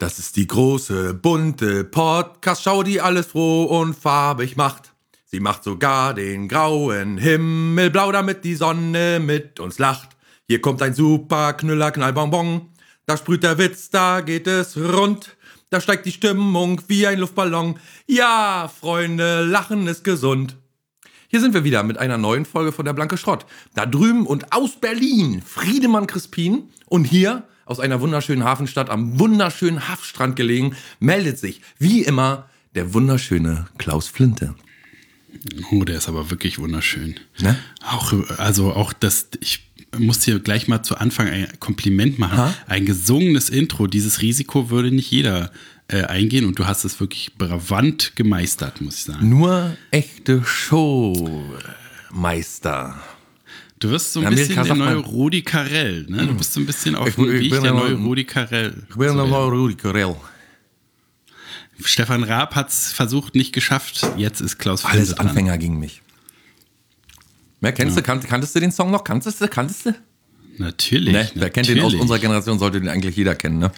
Das ist die große, bunte Podcast-Show, die alles froh und farbig macht. Sie macht sogar den grauen Himmel blau, damit die Sonne mit uns lacht. Hier kommt ein super Knüller, Knallbonbon. Da sprüht der Witz, da geht es rund. Da steigt die Stimmung wie ein Luftballon. Ja, Freunde, Lachen ist gesund. Hier sind wir wieder mit einer neuen Folge von der Blanke Schrott. Da drüben und aus Berlin, Friedemann Crispin. Und hier aus einer wunderschönen Hafenstadt am wunderschönen Haffstrand gelegen, meldet sich, wie immer, der wunderschöne Klaus Flinte. Oh, der ist aber wirklich wunderschön. Ne? Ich muss dir gleich mal zu Anfang ein Kompliment machen. Ha? Ein gesungenes Intro, dieses Risiko würde nicht jeder eingehen und du hast es wirklich bravant gemeistert, muss ich sagen. Nur echte Showmeister. Du wirst so ein Amerika bisschen der sagt neue man- Rudi Carrell, ne? Du bist so ein bisschen auf Ich dem bin Weg der ja neue noch- Rudi Carrell. Ich bin der neue Rudi Carrell. Stefan Raab hat es versucht, nicht geschafft. Jetzt ist Klaus Alles Flinte dran. Anfänger gegen mich. Wer kennst du? Kanntest du den Song noch? Kanntest du? Natürlich. Ne, wer kennt den aus unserer Generation, sollte den eigentlich jeder kennen, ne?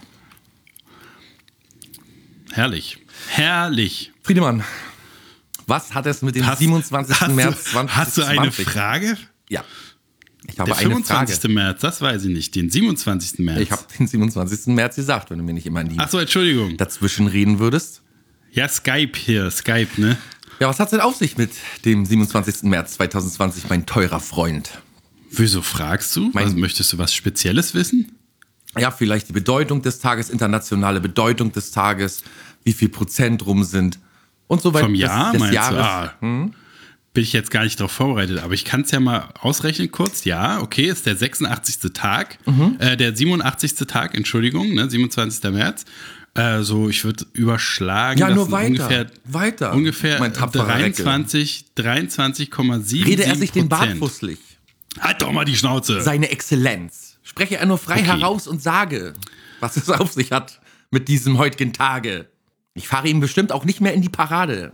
Herrlich. Herrlich. Friedemann, was hat es mit dem 27. März 2020? Hast du eine Frage? Ja. Ich habe Der eine 25. Frage. März, das weiß ich nicht. Den 27. März. Ich habe den 27. März gesagt, wenn du mir nicht immer in die Achso, Entschuldigung. dazwischen reden würdest. Ja, Skype, ne? Ja, was hat's denn auf sich mit dem 27. März 2020, mein teurer Freund? Wieso fragst du? Möchtest du was Spezielles wissen? Ja, vielleicht die Bedeutung des Tages, internationale Bedeutung des Tages, wie viel Prozent rum sind und so weiter. Vom Jahr, des meinst Jahres. du? Bin ich jetzt gar nicht darauf vorbereitet, aber ich kann es ja mal ausrechnen kurz. Ja, okay, ist der 86. Tag, der 87. Tag, Entschuldigung, ne, 27. März. Ich würde überschlagen, Ja, das nur sind weiter. ungefähr mein tapferer Recke. 23,7%. Rede er sich den Bart fusselig. Halt doch mal die Schnauze. Seine Exzellenz. Spreche er nur frei Okay. heraus und sage, was es auf sich hat mit diesem heutigen Tage. Ich fahre ihm bestimmt auch nicht mehr in die Parade.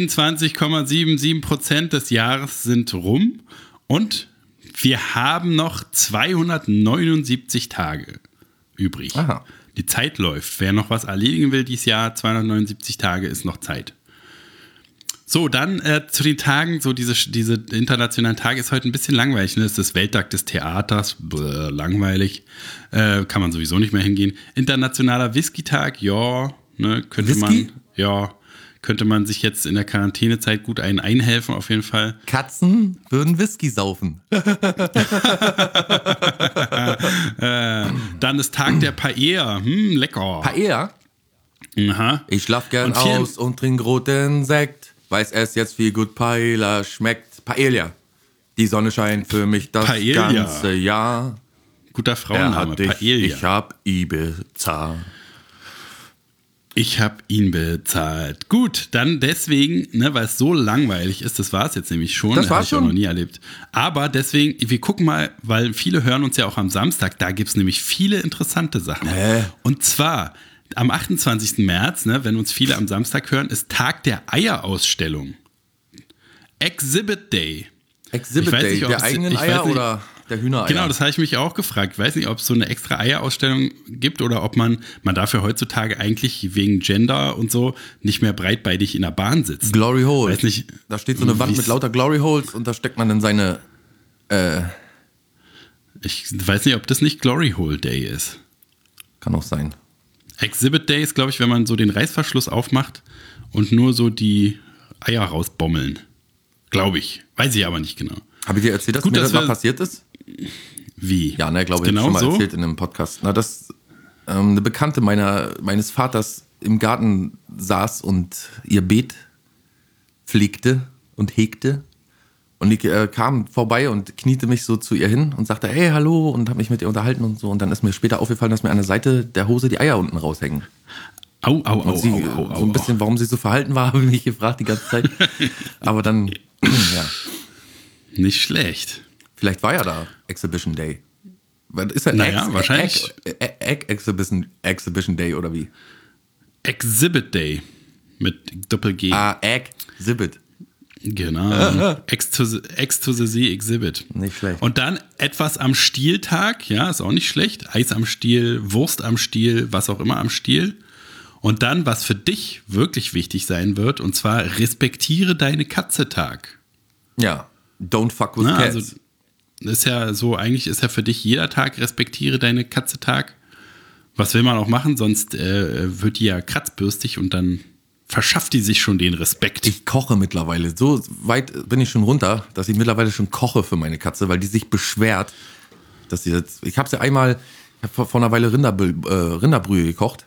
23,77% des Jahres sind rum und wir haben noch 279 Tage übrig. Aha. Die Zeit läuft. Wer noch was erledigen will dieses Jahr, 279 Tage ist noch Zeit. So, dann zu den Tagen, so diese internationalen Tage ist heute ein bisschen langweilig. Ne? Es ist das Welttag des Theaters, langweilig, kann man sowieso nicht mehr hingehen. Internationaler Whisky-Tag, ja, ne, Whisky? könnte man sich jetzt in der Quarantänezeit gut einhelfen, auf jeden Fall. Katzen würden Whisky saufen. Dann ist Tag der Paella, lecker. Paella? Aha. Ich schlaf gern Und viel- aus und trink roten Sekt. Weiß es jetzt, wie gut Paella schmeckt. Paella. Die Sonne scheint für mich das Paella. ganze Jahr. Guter Er Frauenname, hat dich, Paella. ich hab Ibiza. Ich habe ihn bezahlt. Gut, dann deswegen, ne, weil es so langweilig ist, das war es jetzt nämlich schon. Das war's habe ich auch schon? noch nie erlebt. Aber deswegen, wir gucken mal, weil viele hören uns ja auch am Samstag, da gibt es nämlich viele interessante Sachen. Und zwar am 28. März, ne, wenn uns viele am Samstag hören, ist Tag der Eierausstellung. Exhibit Day. Exhibit Ich weiß Day, nicht, ob der es- eigenen ich weiß Eier nicht- oder der Hühnereier? Genau, das habe ich mich auch gefragt. Ich weiß nicht, ob es so eine extra Eierausstellung gibt oder ob man darf ja heutzutage eigentlich wegen Gender und so nicht mehr breitbeinig in der Bahn sitzen. Glory Hole. Weiß nicht, Da steht so eine Wand wie's- mit lauter Glory Holes und da steckt man dann seine... Ich weiß nicht, ob das nicht Glory Hole Day ist. Kann auch sein. Exhibit Day ist, glaube ich, wenn man so den Reißverschluss aufmacht und nur so die Eier rausbommeln. Glaube ich. Weiß ich aber nicht genau. Habe ich dir erzählt, dass Gut, mir dass das mal wir- passiert ist? Wie? Ja, ne, glaube ich, Genau schon mal so? erzählt in einem Podcast. Na, dass eine Bekannte meines Vaters im Garten saß und ihr Beet pflegte und hegte. Und ich kam vorbei und kniete mich so zu ihr hin und sagte, hey, hallo, und habe mich mit ihr unterhalten und so. Und dann ist mir später aufgefallen, dass mir an der Seite der Hose die Eier unten raushängen. Au, Und sie, so ein bisschen, warum sie so verhalten war, habe ich mich gefragt die ganze Zeit. Aber dann, ja, Nicht schlecht. vielleicht war ja da Exhibition Day. Ist ja Naja, wahrscheinlich. Egg Exhibition Day oder wie? Exhibit Day mit Doppel-G. Exhibit. Genau. X to the Z Exhibit. Nicht schlecht. Und dann etwas am Stieltag, ja, ist auch nicht schlecht. Eis am Stiel, Wurst am Stiel, was auch immer am Stiel. Und dann, was für dich wirklich wichtig sein wird, und zwar respektiere deine Katze-Tag. Ja, don't fuck with cats. Also, ist ja so, eigentlich ist ja für dich jeder Tag respektiere deine Katze-Tag. Was will man auch machen, sonst wird die ja kratzbürstig und dann verschafft die sich schon den Respekt. Ich koche mittlerweile. So weit bin ich schon runter, dass ich mittlerweile schon koche für meine Katze, weil die sich beschwert, dass sie jetzt. Ich habe sie einmal, vor einer Weile Rinderbrühe gekocht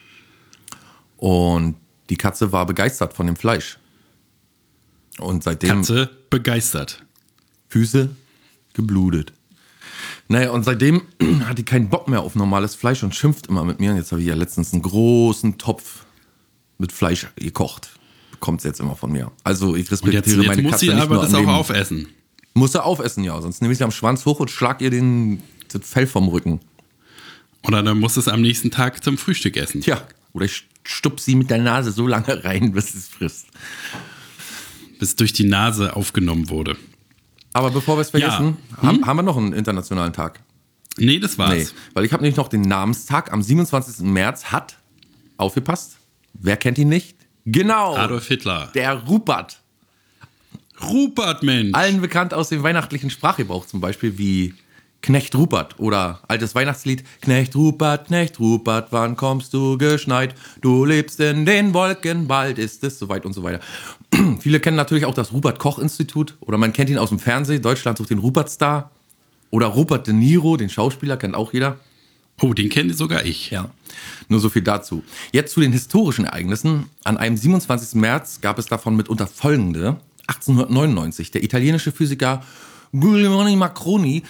und die Katze war begeistert von dem Fleisch. Und seitdem. Katze begeistert. Füße geblutet. Naja, und seitdem hat die keinen Bock mehr auf normales Fleisch und schimpft immer mit mir. Und jetzt habe ich ja letztens einen großen Topf mit Fleisch gekocht. Bekommt sie jetzt immer von mir. Also ich respektiere jetzt meine muss Katze sie nicht aber nur das am auch Leben. aufessen. Muss sie aufessen, ja. Sonst nehme ich sie am Schwanz hoch und schlag ihr das Fell vom Rücken. Oder dann muss es am nächsten Tag zum Frühstück essen. Tja, oder ich stupf sie mit der Nase so lange rein, bis es frisst. Bis durch die Nase aufgenommen wurde. Aber bevor wir es vergessen, haben wir noch einen internationalen Tag. Nee, das war's. Nee, weil ich habe nämlich noch den Namenstag. Am 27. März hat, aufgepasst, wer kennt ihn nicht? Genau, Adolf Hitler. der Rupert. Rupert, Mensch. Allen bekannt aus dem weihnachtlichen Sprachgebrauch, zum Beispiel wie Knecht Rupert oder altes Weihnachtslied. Knecht Rupert, wann kommst du geschneit? Du lebst in den Wolken, bald ist es soweit und so weiter. Viele kennen natürlich auch das Rupert-Koch-Institut oder man kennt ihn aus dem Fernsehen. Deutschland sucht den Rupert-Star. Oder Robert De Niro, den Schauspieler, kennt auch jeder. Oh, den kenne sogar ich. Ja, nur so viel dazu. Jetzt zu den historischen Ereignissen. An einem 27. März gab es davon mitunter folgende. 1899, der italienische Physiker Guglielmo Marconi,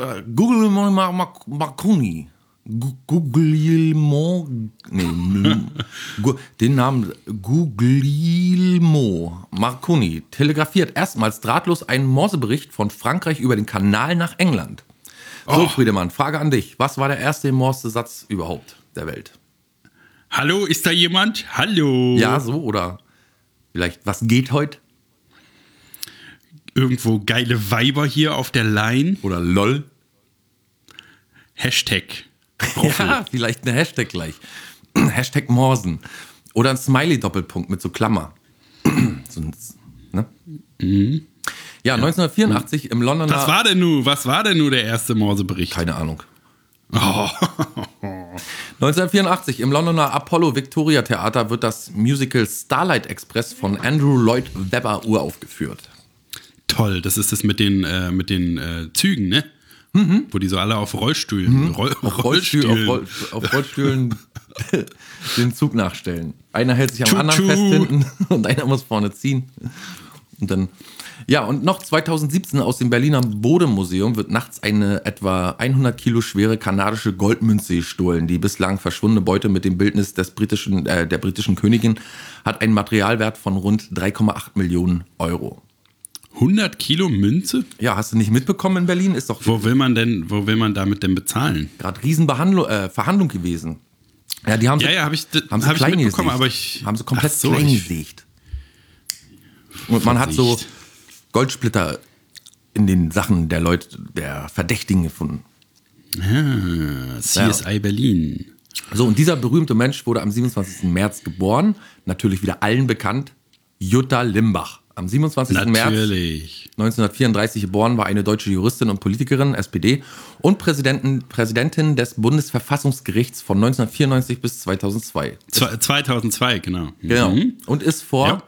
den Namen Guglielmo Marconi telegrafiert erstmals drahtlos einen Morsebericht von Frankreich über den Kanal nach England. So, Friedemann, Frage an dich. Was war der erste Morse-Satz überhaupt der Welt? Hallo, ist da jemand? Hallo. Ja, so, oder vielleicht, was geht heute? Irgendwo geile Weiber hier auf der Line. Oder LOL? Hashtag. Ja, vielleicht eine Hashtag gleich. Hashtag Morsen. Oder ein Smiley-Doppelpunkt mit so Klammer. So ein, ne? Ja, 1984 im Londoner... Was war denn nun der erste Morsebericht? Keine Ahnung. Oh. 1984 im Londoner Apollo Victoria Theater wird das Musical Starlight Express von Andrew Lloyd Webber uraufgeführt. Toll, das ist das mit den Zügen, ne? Mhm. Wo die so alle auf Rollstühlen, Auf Rollstühlen den Zug nachstellen. Einer hält sich am anderen fest hinten und einer muss vorne ziehen. Und dann, ja, und noch 2017 aus dem Berliner Bode-Museum wird nachts eine etwa 100 Kilo schwere kanadische Goldmünze gestohlen. Die bislang verschwundene Beute mit dem Bildnis der britischen Königin hat einen Materialwert von rund 3,8 Millionen Euro. 100 Kilo Münze? Ja, hast du nicht mitbekommen in Berlin? Ist doch Wo will man damit denn bezahlen? gerade Verhandlung gewesen. Ja, die haben habe ich klein mitbekommen, gesägt. aber ich haben sie komplett klein gesägt. Und man hat so Goldsplitter in den Sachen der Leute, der Verdächtigen gefunden. CSI Berlin. So, und dieser berühmte Mensch wurde am 27. März geboren. Natürlich wieder allen bekannt. Jutta Limbach. Am 27. März 1934 geboren, war eine deutsche Juristin und Politikerin, SPD, und Präsidentin des Bundesverfassungsgerichts von 1994 bis 2002. 2002, genau. Genau. Und ist vor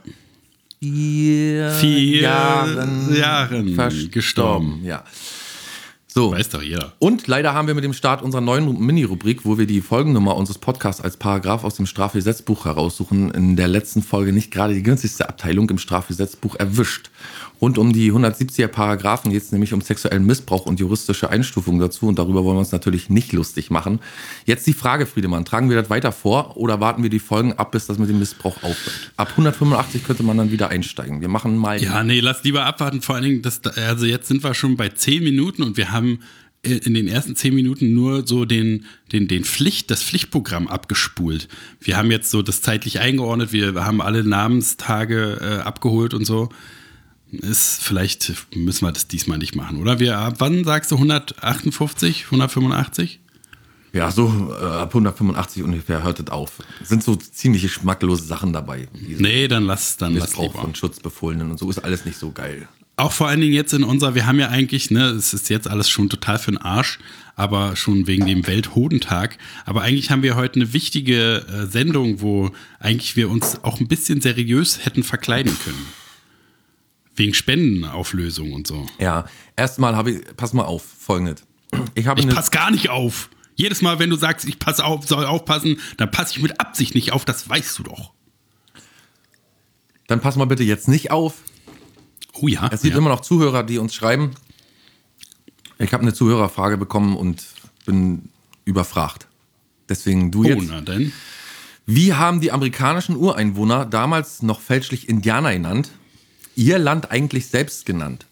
4 Jahren gestorben. Ja. So. Weiß doch jeder. Und leider haben wir mit dem Start unserer neuen Mini-Rubrik, wo wir die Folgennummer unseres Podcasts als Paragraph aus dem Strafgesetzbuch heraussuchen, in der letzten Folge nicht gerade die günstigste Abteilung im Strafgesetzbuch erwischt. Rund um die 170er Paragraphen geht es nämlich um sexuellen Missbrauch und juristische Einstufungen dazu, und darüber wollen wir uns natürlich nicht lustig machen. Jetzt die Frage, Friedemann, tragen wir das weiter vor oder warten wir die Folgen ab, bis das mit dem Missbrauch aufhört? Ab 185 könnte man dann wieder einsteigen. Wir machen mal... Ja, nee, lass lieber abwarten. Vor allen Dingen, also jetzt sind wir schon bei 10 Minuten und wir haben in den ersten 10 Minuten nur so das Pflichtprogramm abgespult. Wir haben jetzt so das zeitlich eingeordnet, wir haben alle Namenstage abgeholt und so. Vielleicht müssen wir das diesmal nicht machen, oder? Wann sagst du 158, 185? Ja, so ab 185 ungefähr hört es auf. Sind so ziemlich geschmacklose Sachen dabei. Nee, dann lass Missbrauch lieber. von Schutzbefohlenen und so ist alles nicht so geil. Auch vor allen Dingen jetzt wir haben ja eigentlich, ne, es ist jetzt alles schon total für den Arsch, aber schon wegen dem Welthodentag. Aber eigentlich haben wir heute eine wichtige Sendung, wo eigentlich wir uns auch ein bisschen seriös hätten verkleiden können. Wegen Spendenauflösung und so. Ja, erstmal pass mal auf, Folgendes. Ich pass gar nicht auf. Jedes Mal, wenn du sagst, ich passe auf, soll aufpassen, dann passe ich mit Absicht nicht auf, das weißt du doch. Dann pass mal bitte jetzt nicht auf. Oh ja. Es gibt immer noch Zuhörer, die uns schreiben. Ich habe eine Zuhörerfrage bekommen und bin überfragt. Deswegen du jetzt. Oh, na denn. Wie haben die amerikanischen Ureinwohner, damals noch fälschlich Indianer genannt, ihr Land eigentlich selbst genannt?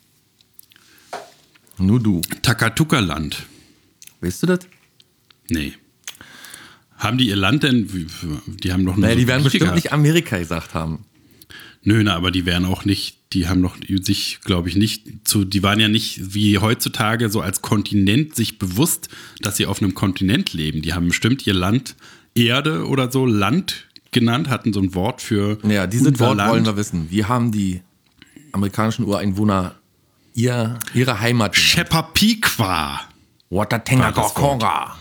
Nur du. Takatuka-Land. Weißt du das? Nee. Haben die ihr Land denn? Die haben doch nur. Naja, die werden bestimmt gehabt. nicht Amerika gesagt haben. Nö, aber die wären auch nicht, die haben doch sich, glaube ich, die waren ja nicht wie heutzutage so als Kontinent sich bewusst, dass sie auf einem Kontinent leben. Die haben bestimmt ihr Land Erde oder so Land genannt, hatten so ein Wort für. Ja, dieses Wort Land. wollen wir wissen. Wie haben die amerikanischen Ureinwohner ihre Heimat genannt? Chesapeake. Watatengakonga.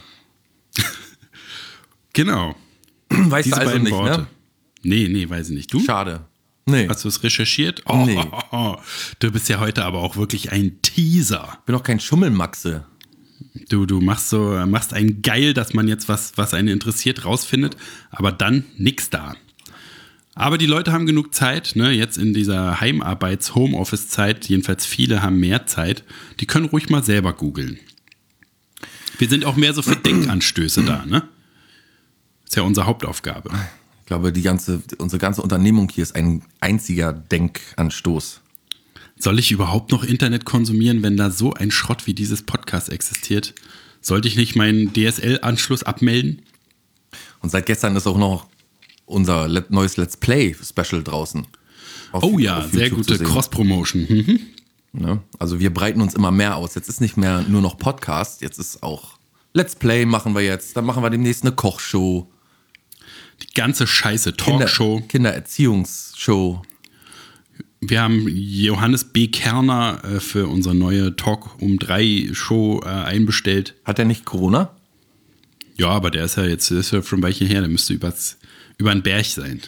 Genau. Weißt Diese du also beiden nicht, Worte. ne? Nee, weiß ich nicht. Du? Schade. Nee. Hast du es recherchiert? Nee. Du bist ja heute aber auch wirklich ein Teaser. Ich bin doch kein Schummelmaxe. Du machst ein Geil, dass man jetzt was einen interessiert, rausfindet, aber dann nix da. Aber die Leute haben genug Zeit, ne? Jetzt in dieser Heimarbeits-Homeoffice-Zeit, jedenfalls viele haben mehr Zeit, die können ruhig mal selber googeln. Wir sind auch mehr so für Denkanstöße da, ne? Ist ja unsere Hauptaufgabe. Ich glaube, unsere ganze Unternehmung hier ist ein einziger Denkanstoß. Soll ich überhaupt noch Internet konsumieren, wenn da so ein Schrott wie dieses Podcast existiert? Sollte ich nicht meinen DSL-Anschluss abmelden? Und seit gestern ist auch noch unser neues Let's Play-Special draußen. Oh ja, sehr gute Cross-Promotion. Mhm. Ne? Also wir breiten uns immer mehr aus. Jetzt ist nicht mehr nur noch Podcast, jetzt ist auch Let's Play machen wir jetzt. Dann machen wir demnächst eine Kochshow. Die ganze Scheiße, Talkshow. Kindererziehungsshow. Wir haben Johannes B. Kerner für unsere neue Talk um 3 Show einbestellt. Hat er nicht Corona? Ja, aber der ist ja schon ein Weilchen her. Der müsste über den Berg sein.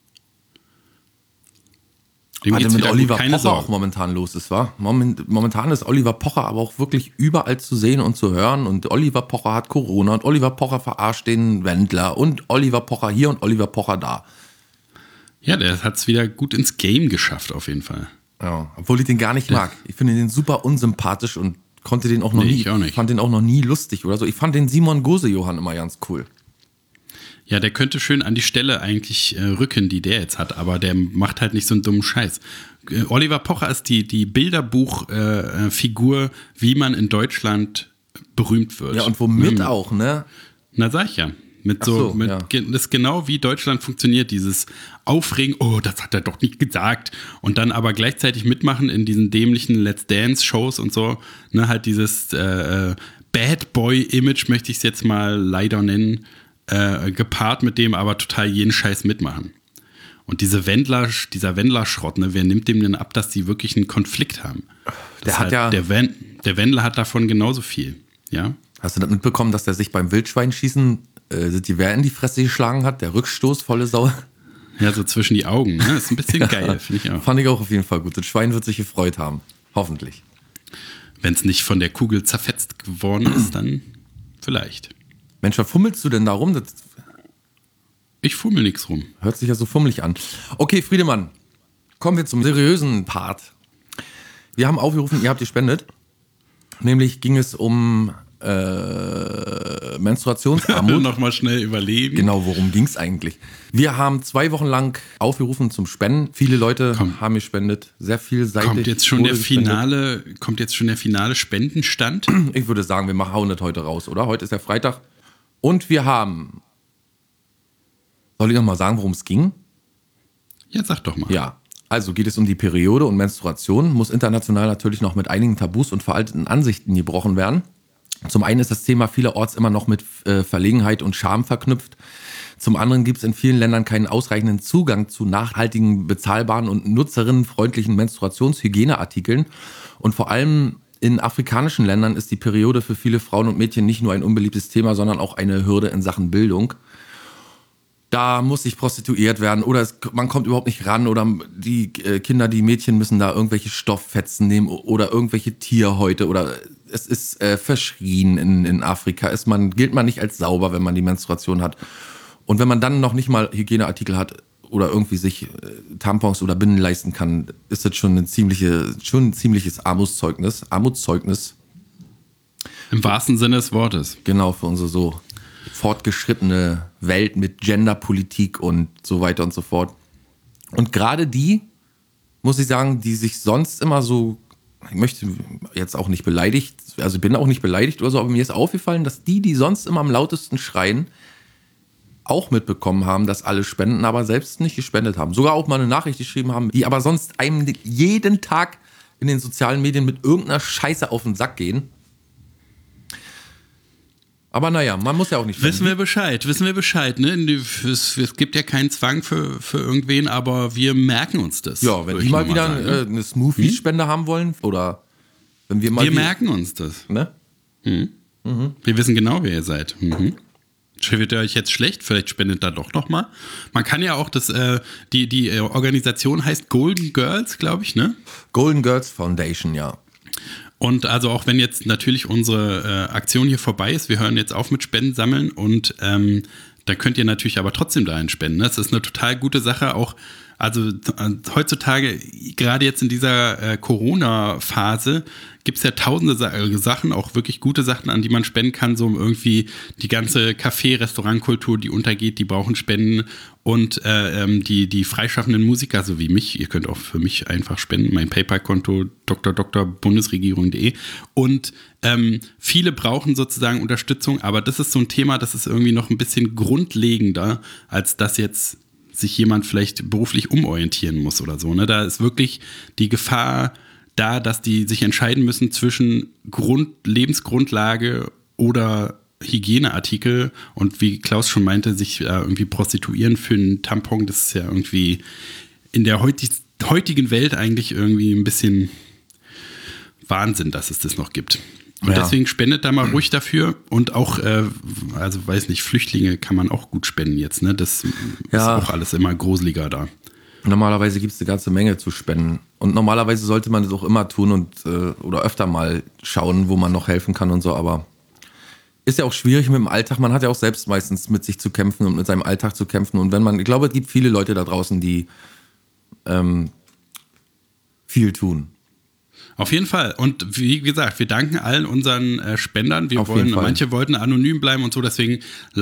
Was denn mit Oliver Pocher auch momentan los ist, wa? Momentan ist Oliver Pocher aber auch wirklich überall zu sehen und zu hören. Und Oliver Pocher hat Corona und Oliver Pocher verarscht den Wendler und Oliver Pocher hier und Oliver Pocher da. Ja, der hat es wieder gut ins Game geschafft, auf jeden Fall. Ja, obwohl ich den gar nicht mag. Ich finde den super unsympathisch und konnte den auch noch nie. Ich auch nicht. Fand den auch noch nie lustig oder so. Ich fand den Simon Gose-Johann immer ganz cool. Ja, der könnte schön an die Stelle eigentlich rücken, die der jetzt hat, aber der macht halt nicht so einen dummen Scheiß. Oliver Pocher ist die Bilderbuchfigur, wie man in Deutschland berühmt wird. Ja, und womit auch, ne? Na, sag ich ja. Das ist genau wie Deutschland funktioniert, dieses Aufregen, oh, das hat er doch nicht gesagt. Und dann aber gleichzeitig mitmachen in diesen dämlichen Let's Dance-Shows und so. Ne, halt dieses Bad Boy-Image, möchte ich es jetzt mal leider nennen, gepaart mit dem aber total jeden Scheiß mitmachen. Und dieser Wendler-Schrott, ne, wer nimmt dem denn ab, dass die wirklich einen Konflikt haben? Der Wendler hat davon genauso viel, ja. Hast du das mitbekommen, dass der sich beim Wildschweinschießen die Wehr in die Fresse geschlagen hat? Der Rückstoß, volle Sau. Ja, so zwischen die Augen, ne? Ist ein bisschen geil, finde ich auch. Fand ich auch auf jeden Fall gut. Das Schwein wird sich gefreut haben. Hoffentlich. Wenn es nicht von der Kugel zerfetzt geworden ist, dann vielleicht. Mensch, was fummelst du denn da rum? Das ich fummel nix rum. hört sich ja so fummelig an. Okay, Friedemann, kommen wir zum seriösen Part. Wir haben aufgerufen, ihr habt gespendet. Nämlich ging es um Menstruationsarmut. Nochmal schnell überlegen. Genau, worum ging es eigentlich? Wir haben 2 Wochen lang aufgerufen zum Spenden. Viele Leute haben gespendet. Sehr vielseitig. Kommt jetzt schon der finale Spendenstand? Ich würde sagen, wir hauen das heute raus, oder? Heute ist ja Freitag. Und wir haben... Soll ich noch mal sagen, worum es ging? Ja, sag doch mal. Ja, also geht es um die Periode und Menstruation. Muss international natürlich noch mit einigen Tabus und veralteten Ansichten gebrochen werden. Zum einen ist das Thema vielerorts immer noch mit Verlegenheit und Scham verknüpft. Zum anderen gibt es in vielen Ländern keinen ausreichenden Zugang zu nachhaltigen, bezahlbaren und nutzerinnenfreundlichen Menstruationshygieneartikeln. Und vor allem in afrikanischen Ländern ist die Periode für viele Frauen und Mädchen nicht nur ein unbeliebtes Thema, sondern auch eine Hürde in Sachen Bildung. Da muss sich prostituiert werden oder man kommt überhaupt nicht ran oder die Kinder, die Mädchen müssen da irgendwelche Stofffetzen nehmen oder irgendwelche Tierhäute oder es ist verschrien in Afrika. Gilt man nicht als sauber, wenn man die Menstruation hat. Und wenn man dann noch nicht mal Hygieneartikel hat oder irgendwie sich Tampons oder Binden leisten kann, ist das schon ein ziemliches Armutszeugnis. Im wahrsten Sinne des Wortes. Genau, für unsere so fortgeschrittene Welt mit Genderpolitik und so weiter und so fort. Und gerade die, muss ich sagen, die sich sonst immer so, ich möchte jetzt auch nicht beleidigt, also ich bin auch nicht beleidigt oder so, aber mir ist aufgefallen, dass die sonst immer am lautesten schreien, auch mitbekommen haben, dass alle spenden, aber selbst nicht gespendet haben. Sogar auch mal eine Nachricht geschrieben haben, die aber sonst einem jeden Tag in den sozialen Medien mit irgendeiner Scheiße auf den Sack gehen. Aber naja, man muss ja auch nicht spenden. Wissen wir Bescheid, ne? Es gibt ja keinen Zwang für irgendwen, aber wir merken uns das. Ja, wenn die mal wieder eine Smoothie-Spende haben wollen oder wenn wir mal... Wir merken uns das. Ne? Mhm. Wir wissen genau, wer ihr seid. Mhm. Wird ihr euch jetzt schlecht? Vielleicht spendet da doch noch mal. Man kann ja auch die Organisation heißt Golden Girls, glaube ich, ne? Golden Girls Foundation, ja. Und also auch wenn jetzt natürlich unsere Aktion hier vorbei ist, wir hören jetzt auf mit Spenden sammeln und da könnt ihr natürlich aber trotzdem dahin spenden. Das ist eine total gute Sache, auch also heutzutage, gerade jetzt in dieser Corona-Phase, gibt es ja tausende Sachen, auch wirklich gute Sachen, an die man spenden kann, so irgendwie die ganze Café-Restaurantkultur, die untergeht, die brauchen Spenden und die freischaffenden Musiker, so wie mich, ihr könnt auch für mich einfach spenden, mein PayPal-Konto dr.bundesregierung.de und viele brauchen sozusagen Unterstützung, aber das ist so ein Thema, das ist irgendwie noch ein bisschen grundlegender, als dass jetzt sich jemand vielleicht beruflich umorientieren muss oder so. Ne? Da ist wirklich die Gefahr da, dass die sich entscheiden müssen zwischen Lebensgrundlage oder Hygieneartikel und wie Klaus schon meinte, sich irgendwie prostituieren für einen Tampon, das ist ja irgendwie in der heutigen Welt eigentlich irgendwie ein bisschen Wahnsinn, dass es das noch gibt. Und deswegen spendet da mal ruhig dafür und auch, also weiß nicht, Flüchtlinge kann man auch gut spenden jetzt, ne? Das ist auch alles immer gruseliger da. Normalerweise gibt es eine ganze Menge zu spenden. Und normalerweise sollte man das auch immer tun und oder öfter mal schauen, wo man noch helfen kann und so, aber ist ja auch schwierig mit dem Alltag. Man hat ja auch selbst meistens mit sich zu kämpfen und mit seinem Alltag zu kämpfen. Und ich glaube, es gibt viele Leute da draußen, die viel tun. Auf jeden Fall. Und wie gesagt, wir danken allen unseren Spendern. Manche wollten anonym bleiben und so, deswegen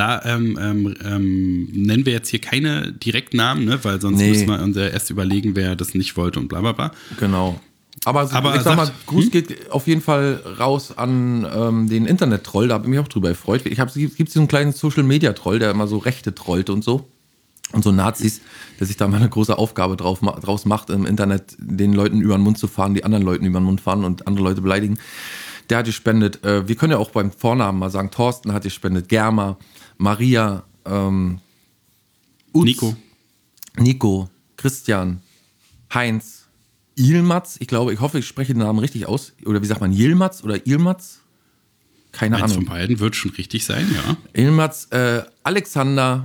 nennen wir jetzt hier keine Direktnamen, ne? Weil sonst müssen wir uns ja erst überlegen, wer das nicht wollte und bla bla bla. Genau. Aber ich sag mal, Gruß geht auf jeden Fall raus an den Internet-Troll, da habe ich mich auch drüber gefreut. Es gibt so einen kleinen Social-Media-Troll, der immer so Rechte trollt und so. Und so Nazis, der sich da mal eine große Aufgabe draus macht, im Internet den Leuten über den Mund zu fahren, die anderen Leuten über den Mund fahren und andere Leute beleidigen. Der hat gespendet, wir können ja auch beim Vornamen mal sagen, Thorsten hat gespendet, Germa, Maria, Utz, Nico, Christian, Heinz, Ilmatz, ich hoffe, ich spreche den Namen richtig aus. Oder wie sagt man, Yilmaz oder Ilmatz? Keine Ahnung. Eins von beiden wird schon richtig sein, ja. Ilmatz, Alexander,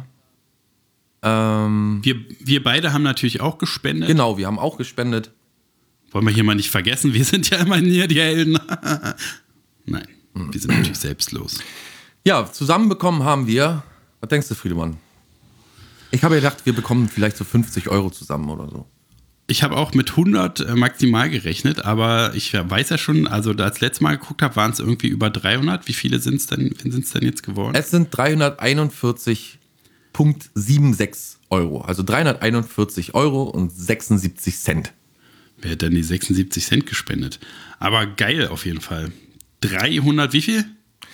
wir beide haben natürlich auch gespendet. Genau, wir haben auch gespendet. Wollen wir hier mal nicht vergessen, wir sind ja immer hier die Helden. Nein, wir sind natürlich selbstlos. Ja, zusammenbekommen haben wir, was denkst du, Friedemann? Ich habe gedacht, wir bekommen vielleicht so 50 € zusammen oder so. Ich habe auch mit 100 maximal gerechnet, aber ich weiß ja schon, also da als letztes Mal geguckt habe, waren es irgendwie über 300. Wie viele sind es denn jetzt geworden? Es sind 341,76 €. Also 341,76 €. Wer hat denn die 76 Cent gespendet? Aber geil auf jeden Fall. 300, wie viel?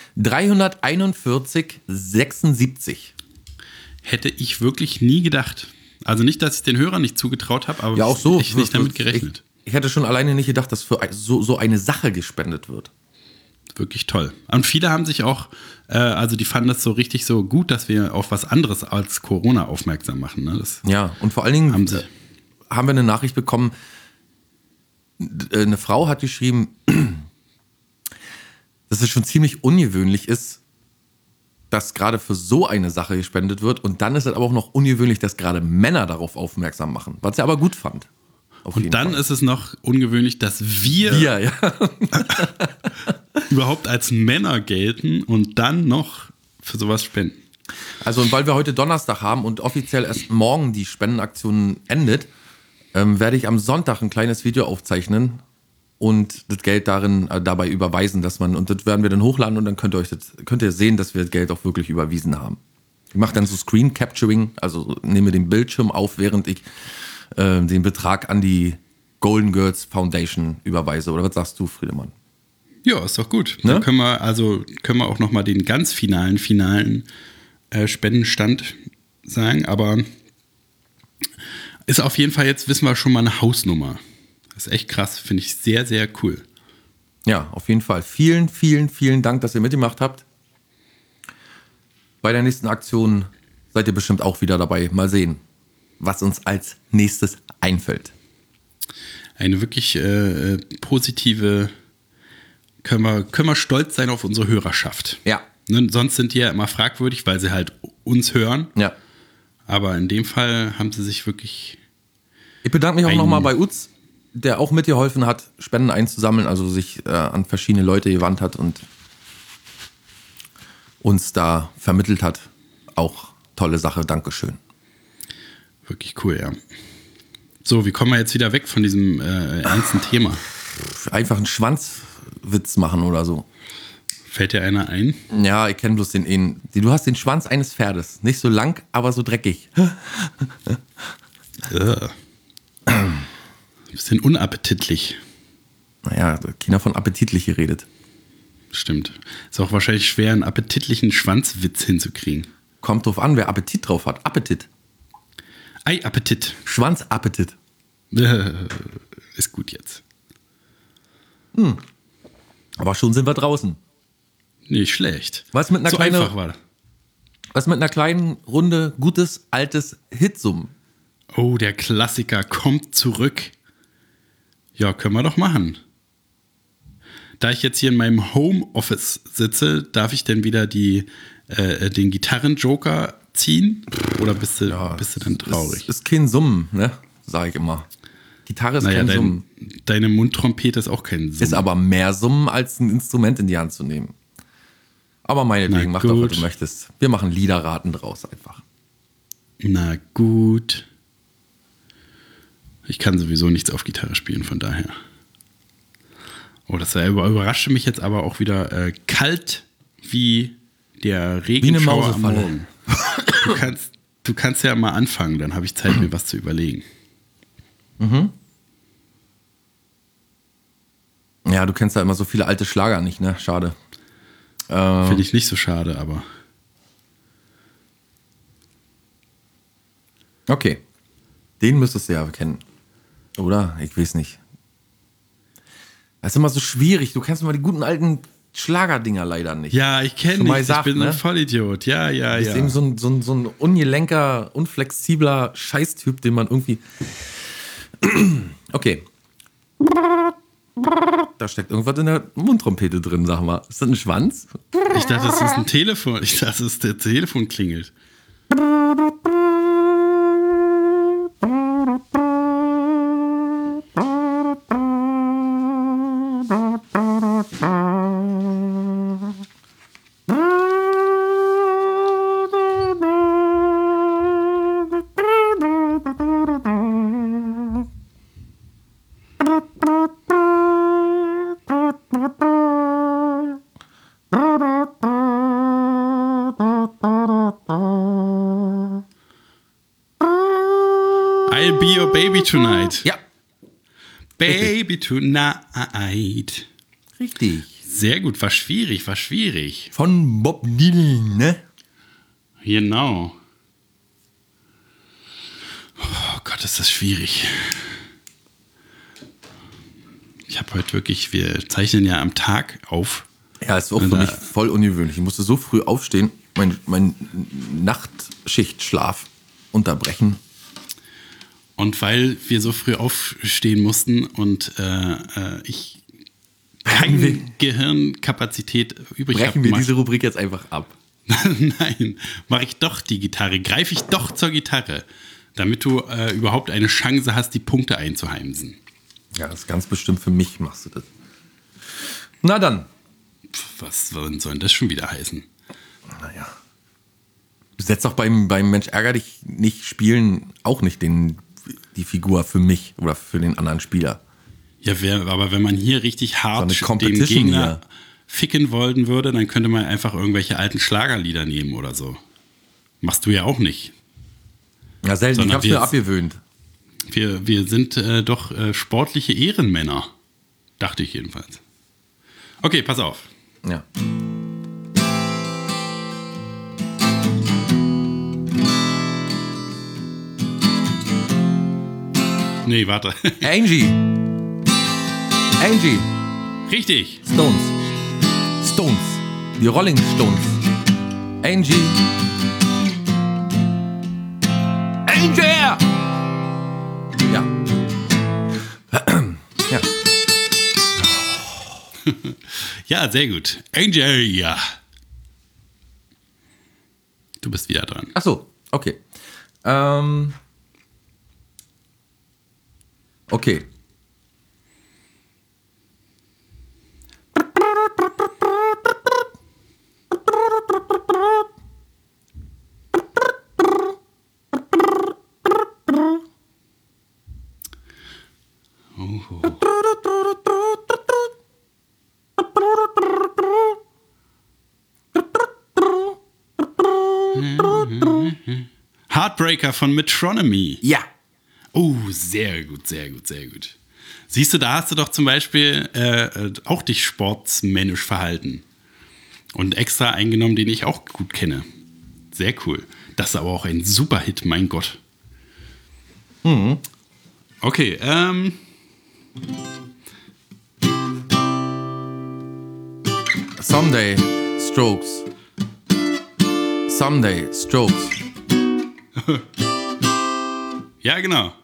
341,76. Hätte ich wirklich nie gedacht. Also nicht, dass ich den Hörern nicht zugetraut habe, aber ja, auch so, ich nicht damit gerechnet. Ich hätte schon alleine nicht gedacht, dass für so eine Sache gespendet wird. wirklich toll. Und viele haben sich auch, also die fanden das so richtig so gut, dass wir auf was anderes als Corona aufmerksam machen. Ne? Ja, und vor allen Dingen haben wir eine Nachricht bekommen, eine Frau hat geschrieben, dass es schon ziemlich ungewöhnlich ist, dass gerade für so eine Sache gespendet wird. Und dann ist es aber auch noch ungewöhnlich, dass gerade Männer darauf aufmerksam machen, was sie aber gut fand. Und dann ist es noch ungewöhnlich, dass wir überhaupt als Männer gelten und dann noch für sowas spenden. Also, und weil wir heute Donnerstag haben und offiziell erst morgen die Spendenaktion endet, werde ich am Sonntag ein kleines Video aufzeichnen und das Geld dabei überweisen, und das werden wir dann hochladen und dann könnt ihr sehen, dass wir das Geld auch wirklich überwiesen haben. Ich mache dann so Screen Capturing, also nehme den Bildschirm auf, während ich den Betrag an die Golden Girls Foundation überweise. Oder was sagst du, Friedemann? Ja, ist doch gut. Ne? Dann können wir auch nochmal den ganz finalen Spendenstand sagen, aber ist auf jeden Fall, jetzt wissen wir schon mal eine Hausnummer. Das ist echt krass, finde ich sehr, sehr cool. Ja, auf jeden Fall. Vielen, vielen, vielen Dank, dass ihr mitgemacht habt. Bei der nächsten Aktion seid ihr bestimmt auch wieder dabei. Mal sehen, was uns als nächstes einfällt. Eine wirklich positive, können wir stolz sein auf unsere Hörerschaft. Ja. Ne, sonst sind die ja immer fragwürdig, weil sie halt uns hören. Ja. Aber in dem Fall haben sie sich wirklich... Ich bedanke mich auch nochmal bei Utz, der auch mitgeholfen hat, Spenden einzusammeln, also sich an verschiedene Leute gewandt hat und uns da vermittelt hat. Auch tolle Sache, Dankeschön. Wirklich cool, ja. So, wie kommen wir jetzt wieder weg von diesem ernsten Thema? Einfach einen Schwanzwitz machen oder so. Fällt dir einer ein? Ja, ich kenne bloß den einen. Du hast den Schwanz eines Pferdes. Nicht so lang, aber so dreckig. Bisschen unappetitlich. Naja, keiner von appetitlich geredet. Stimmt. Ist auch wahrscheinlich schwer, einen appetitlichen Schwanzwitz hinzukriegen. Kommt drauf an, wer Appetit drauf hat. Appetit. Appetit. Schwanzappetit. Ist gut jetzt. Aber schon sind wir draußen. Nicht schlecht. Was mit einer so kleinen, einfach war das. Was mit einer kleinen Runde gutes, altes Hitsum? Oh, der Klassiker kommt zurück. Ja, können wir doch machen. Da ich jetzt hier in meinem Homeoffice sitze, darf ich denn wieder den Gitarrenjoker ziehen? Oder bist du dann traurig? Ist kein Summen, ne? Sag ich immer. Gitarre ist kein Summen. Deine Mundtrompete ist auch kein Summen. Ist aber mehr Summen, als ein Instrument in die Hand zu nehmen. Aber meinetwegen, mach doch, was du möchtest. Wir machen Liederraten draus einfach. Na gut. Ich kann sowieso nichts auf Gitarre spielen, von daher. Oh, das überraschte mich jetzt aber auch wieder kalt wie der Regenschauer am Morgen. Du kannst ja mal anfangen, dann habe ich Zeit, mir was zu überlegen. Ja, du kennst ja immer so viele alte Schlager nicht, ne? Schade. Finde ich nicht so schade, aber... Okay. Den müsstest du ja kennen. Oder? Ich weiß nicht. Das ist immer so schwierig. Du kennst immer die guten alten Schlagerdinger leider nicht. Ja, ich kenne nichts. Ich bin ein Vollidiot. Ja. Du bist eben so ein ungelenker, unflexibler Scheißtyp, den man irgendwie... Okay. Da steckt irgendwas in der Mundtrompete drin, sag mal. Ist das ein Schwanz? Ich dachte, das ist ein Telefon. Ich dachte, das Telefon klingelt. I'll be your baby tonight. Ja. Baby tonight. Richtig. Sehr gut, war schwierig. Von Bob Dylan, ne? Genau. Oh Gott, ist das schwierig. Ich habe heute wirklich, wir zeichnen ja am Tag auf. Ja, ist auch für mich voll ungewöhnlich. Ich musste so früh aufstehen, mein Nachtschichtschlaf unterbrechen. Und weil wir so früh aufstehen mussten und ich keine Gehirnkapazität übrig habe. Brechen wir diese Rubrik jetzt einfach ab. Nein, mache ich doch die Gitarre, greife ich doch zur Gitarre, damit du überhaupt eine Chance hast, die Punkte einzuheimsen. Ja, das ist ganz bestimmt für mich, machst du das. Na dann. Was soll denn das schon wieder heißen? Naja. Du setzt doch beim Mensch ärger dich nicht spielen auch nicht die Figur für mich oder für den anderen Spieler. Ja, aber wenn man hier richtig hart so den Gegner ficken wollen würde, dann könnte man einfach irgendwelche alten Schlagerlieder nehmen oder so. Machst du ja auch nicht. Ja, selten. Ich hab's mir abgewöhnt. Wir sind doch sportliche Ehrenmänner. Dachte ich jedenfalls. Okay, pass auf. Ja. Nee, warte. Angie. Richtig. Stones. Die Rolling Stones. Angie. Ja. Ja. Ja, sehr gut. Angel, ja. Du bist wieder dran. Ach so, okay. Okay. Heartbreaker von Metronomy. Ja. Oh, sehr gut, sehr gut, sehr gut. Siehst du, da hast du doch zum Beispiel auch dich sportsmännisch verhalten. Und extra eingenommen, den ich auch gut kenne. Sehr cool. Das ist aber auch ein super Hit, mein Gott. Mhm. Okay, Someday, Strokes. Ja, genau.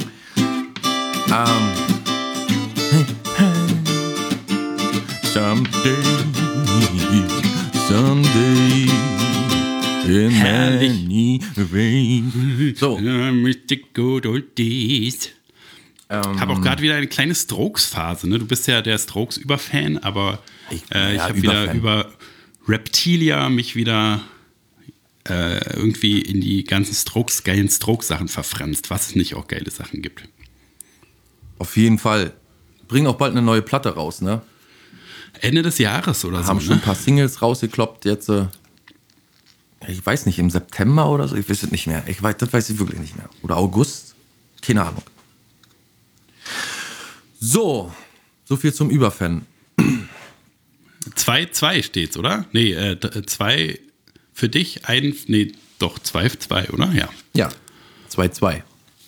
Someday, in Herrlich. many ways. So. Habe auch gerade wieder eine kleine Strokes-Phase. Ne? Du bist ja der Strokes-Überfan, aber ich habe wieder über Reptilia mich wieder irgendwie in die ganzen geilen Strokes-Sachen verfranst, was es nicht auch geile Sachen gibt. Auf jeden Fall. Bringen auch bald eine neue Platte raus, ne? Ende des Jahres oder so. Haben schon ein paar Singles rausgekloppt jetzt. Ich weiß nicht, im September oder so. Ich weiß es nicht mehr. Das weiß ich wirklich nicht mehr. Oder August. Keine Ahnung. So viel zum Überfan. 2-2 steht's, oder? Nee, 2 für dich, 2-2, oder? Ja. Ja, 2-2.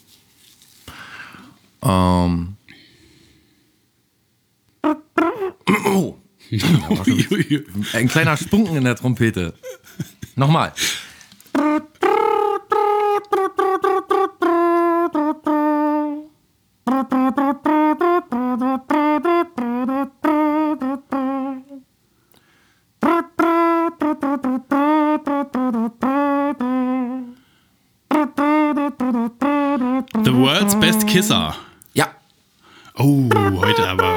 Oh. Ein kleiner Spunken in der Trompete. Nochmal. The World's Best Kisser. Ja. Oh, heute aber.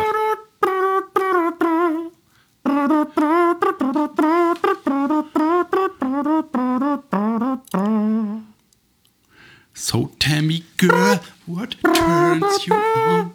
So tell me, girl, what turns you on?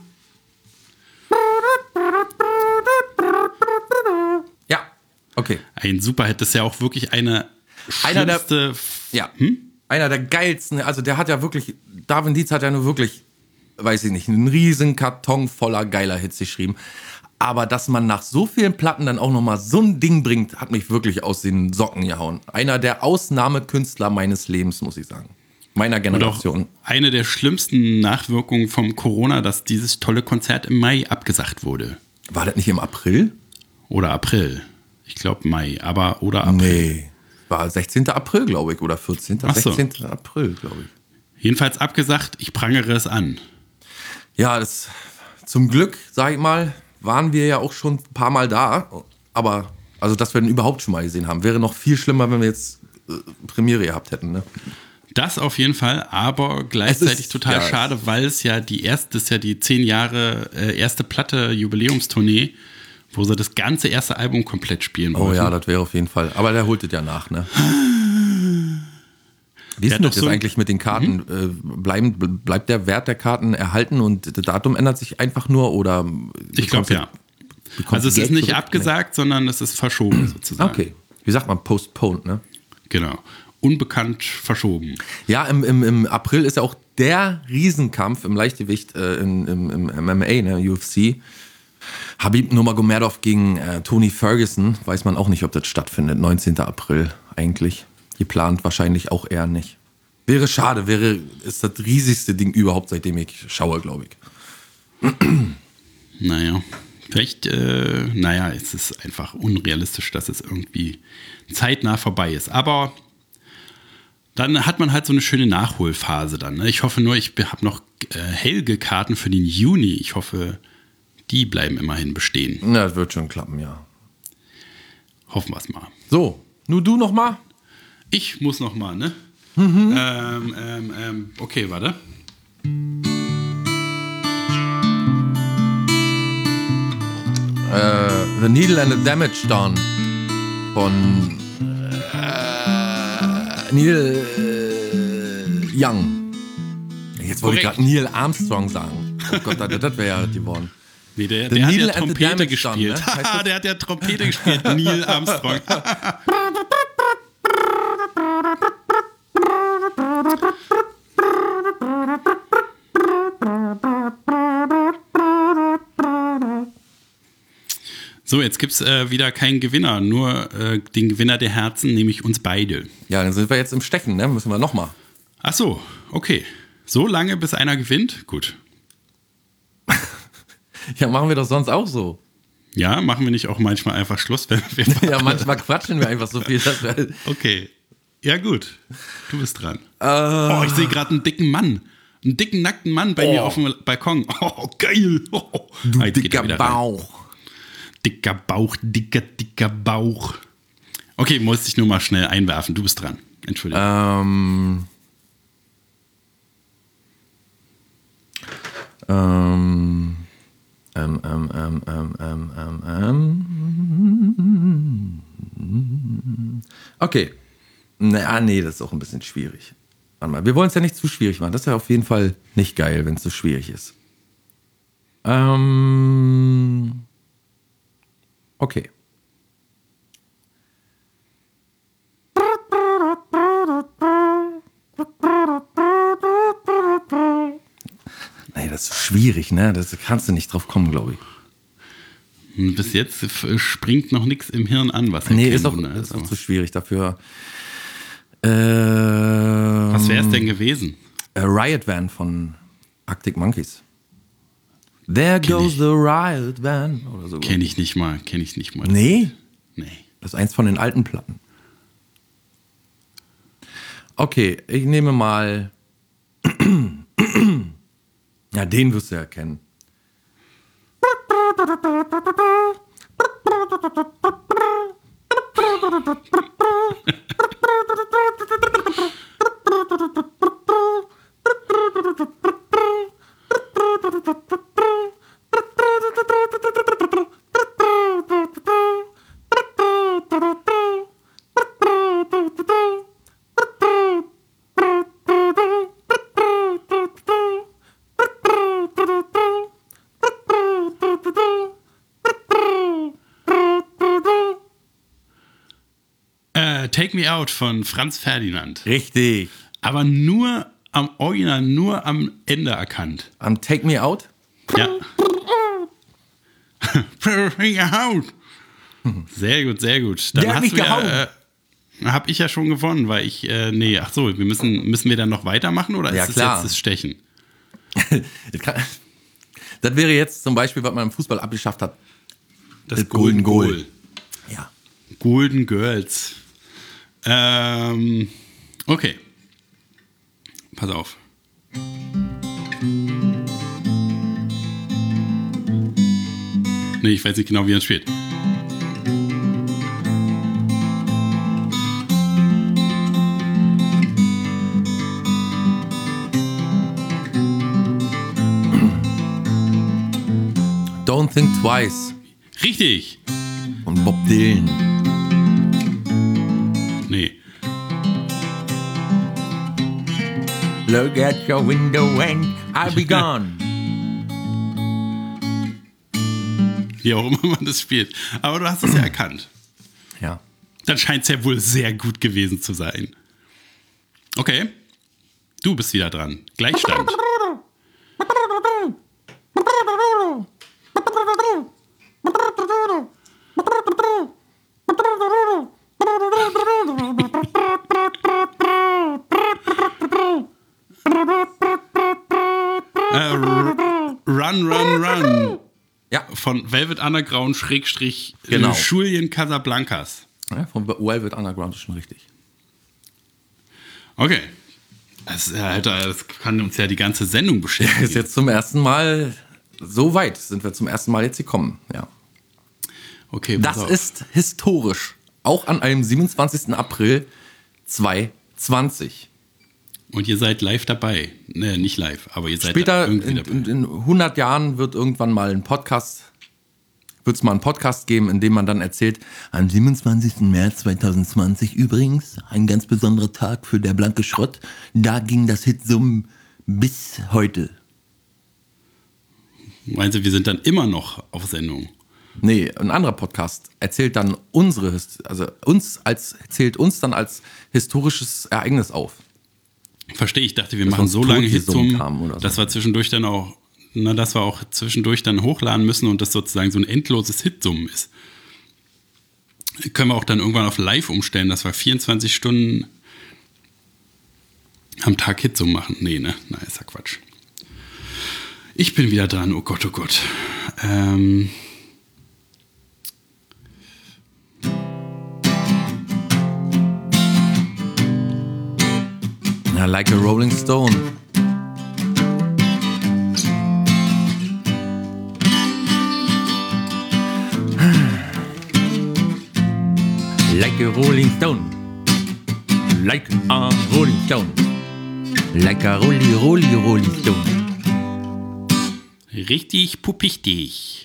Ja, okay. Ein Superhit, das ist ja auch wirklich einer der Einer der geilsten, also der hat ja wirklich, Darwin Dietz hat ja nur wirklich, weiß ich nicht, einen riesen Karton voller geiler Hits geschrieben. Aber dass man nach so vielen Platten dann auch nochmal so ein Ding bringt, hat mich wirklich aus den Socken gehauen. Einer der Ausnahmekünstler meines Lebens, muss ich sagen. Meiner Generation. Und auch eine der schlimmsten Nachwirkungen vom Corona, dass dieses tolle Konzert im Mai abgesagt wurde. War das nicht im April? Oder April. Ich glaube Mai, aber oder April. Nee, war 16. April, glaube ich, oder 14. Ach so. 16. April, glaube ich. Jedenfalls abgesagt, ich prangere es an. Ja, zum Glück, sag ich mal, waren wir ja auch schon ein paar Mal da. Aber, also, dass wir den überhaupt schon mal gesehen haben. Wäre noch viel schlimmer, wenn wir jetzt Premiere gehabt hätten, ne? Das auf jeden Fall, aber gleichzeitig total schade, weil es ja das ist ja die 10 Jahre erste Platte-Jubiläumstournee, wo sie das ganze erste Album komplett spielen wollten. Oh ja, das wäre auf jeden Fall. Aber der holt es ja nach, ne? Wie ist denn das jetzt eigentlich mit den Karten? Bleibt der Wert der Karten erhalten und das Datum ändert sich einfach nur? Oder ich glaube ja. Also es ist nicht abgesagt, sondern es ist verschoben sozusagen. Okay. Wie sagt man? Postponed, ne? Genau. Unbekannt verschoben. Ja, im April ist ja auch der Riesenkampf im Leichtgewicht im MMA, ne, UFC. Khabib Nurmagomedov gegen Tony Ferguson. Weiß man auch nicht, ob das stattfindet. 19. April eigentlich. Geplant wahrscheinlich auch eher nicht. Wäre schade, ist das riesigste Ding überhaupt, seitdem ich schaue, glaube ich. Naja, vielleicht, es ist einfach unrealistisch, dass es irgendwie zeitnah vorbei ist. Aber dann hat man halt so eine schöne Nachholphase dann. Ne? Ich hoffe nur, ich habe noch Helge-Karten für den Juni. Ich hoffe, die bleiben immerhin bestehen. Na, das wird schon klappen, ja. Hoffen wir es mal. So, nur du noch mal? Ich muss noch mal, ne? Okay, warte. The Needle and the Damage Done von Neil Young. Jetzt wollte ich gerade Neil Armstrong sagen. Oh Gott, das wäre ja geworden. Nee, der hat ja Trompete gespielt. Done, ne? Der hat ja Trompete gespielt, Neil Armstrong. So, jetzt gibt es wieder keinen Gewinner, nur den Gewinner der Herzen, nämlich uns beide. Ja, dann sind wir jetzt im Stechen, ne? Müssen wir nochmal. Ach so, okay. So lange, bis einer gewinnt? Gut. Ja, machen wir doch sonst auch so. Ja, machen wir nicht auch manchmal einfach Schluss, wenn wir ja, manchmal quatschen wir einfach so viel. Dass wir okay. Ja, gut. Du bist dran. Oh, ich sehe gerade einen dicken Mann. Einen dicken, nackten Mann bei mir auf dem Balkon. Oh, geil. Oh. Du dicker Bauch. Dicker Bauch, dicker Bauch. Okay, musste ich nur mal schnell einwerfen. Du bist dran. Entschuldigung. Okay. Nee, das ist auch ein bisschen schwierig. Warte mal, wir wollen es ja nicht zu schwierig machen. Das ist ja auf jeden Fall nicht geil, wenn es so schwierig ist. Okay. Nee, das ist schwierig, ne? Das kannst du nicht drauf kommen, glaube ich. Bis jetzt springt noch nichts im Hirn an, was ist auch zu schwierig dafür. Was wäre es denn gewesen? Riot Van von Arctic Monkeys. There goes the Riot Van. Oder so. Kenn ich nicht mal. Nee? Nee. Das ist eins von den alten Platten. Okay, ich nehme mal. Ja, den wirst du ja kennen. Take Me Out von Franz Ferdinand. Richtig. Aber nur am Original, nur am Ende erkannt. Am Take Me Out? Ja. Take Me Out. Sehr gut, sehr gut. Dann Der hat mich gehauen. Hab ich ja schon gewonnen, weil ich, müssen wir dann noch weitermachen oder ja, ist klar. Das jetzt das Stechen? Das wäre jetzt zum Beispiel, was man im Fußball abgeschafft hat. Das Golden Goal. Ja. Golden Girls. Okay. Pass auf. Nee, ich weiß nicht genau, wie er spielt. Don't Think Twice. Richtig. Und Bob Dylan. Nee. Look at your window and I'll be gone. Wie auch immer man das spielt. Aber du hast es ja erkannt. Ja. Dann scheint es ja wohl sehr gut gewesen zu sein. Okay. Du bist wieder dran. Gleichstand. Run, Run, Run. Ja. Von Velvet Underground / Genau. Julian Casablancas. Ja, von Velvet Underground ist schon richtig. Okay. Das kann uns ja die ganze Sendung beschäftigen. Ist jetzt zum ersten Mal, so weit sind wir zum ersten Mal jetzt gekommen. Ja. Okay, Das ist historisch. Auch an einem 27. April 2020. Und ihr seid live dabei. Ne, nicht live, aber ihr seid Später, irgendwie dabei. in 100 Jahren wird irgendwann mal ein Podcast, wird es mal einen Podcast geben, in dem man dann erzählt, am 27. März 2020 übrigens, ein ganz besonderer Tag für der blanke Schrott, da ging das Hitsummen bis heute. Meinst du, wir sind dann immer noch auf Sendung? Nee, ein anderer Podcast erzählt dann zählt uns dann als historisches Ereignis auf. Verstehe, ich dachte, wir Dass machen uns so lange totgesummt Hitsum, haben oder so. dass wir zwischendurch dann auch, hochladen müssen und das sozusagen so ein endloses Hitsummen ist. Können wir auch dann irgendwann auf live umstellen, dass wir 24 Stunden am Tag Hitsummen machen? Nee, ne? Nein, ist ja Quatsch. Ich bin wieder dran, oh Gott, oh Gott. Like a Rolling Stone. Like a Rolling Stone. Like a Rolling Stone. Like a Rolling Stone. Richtig pupichtig.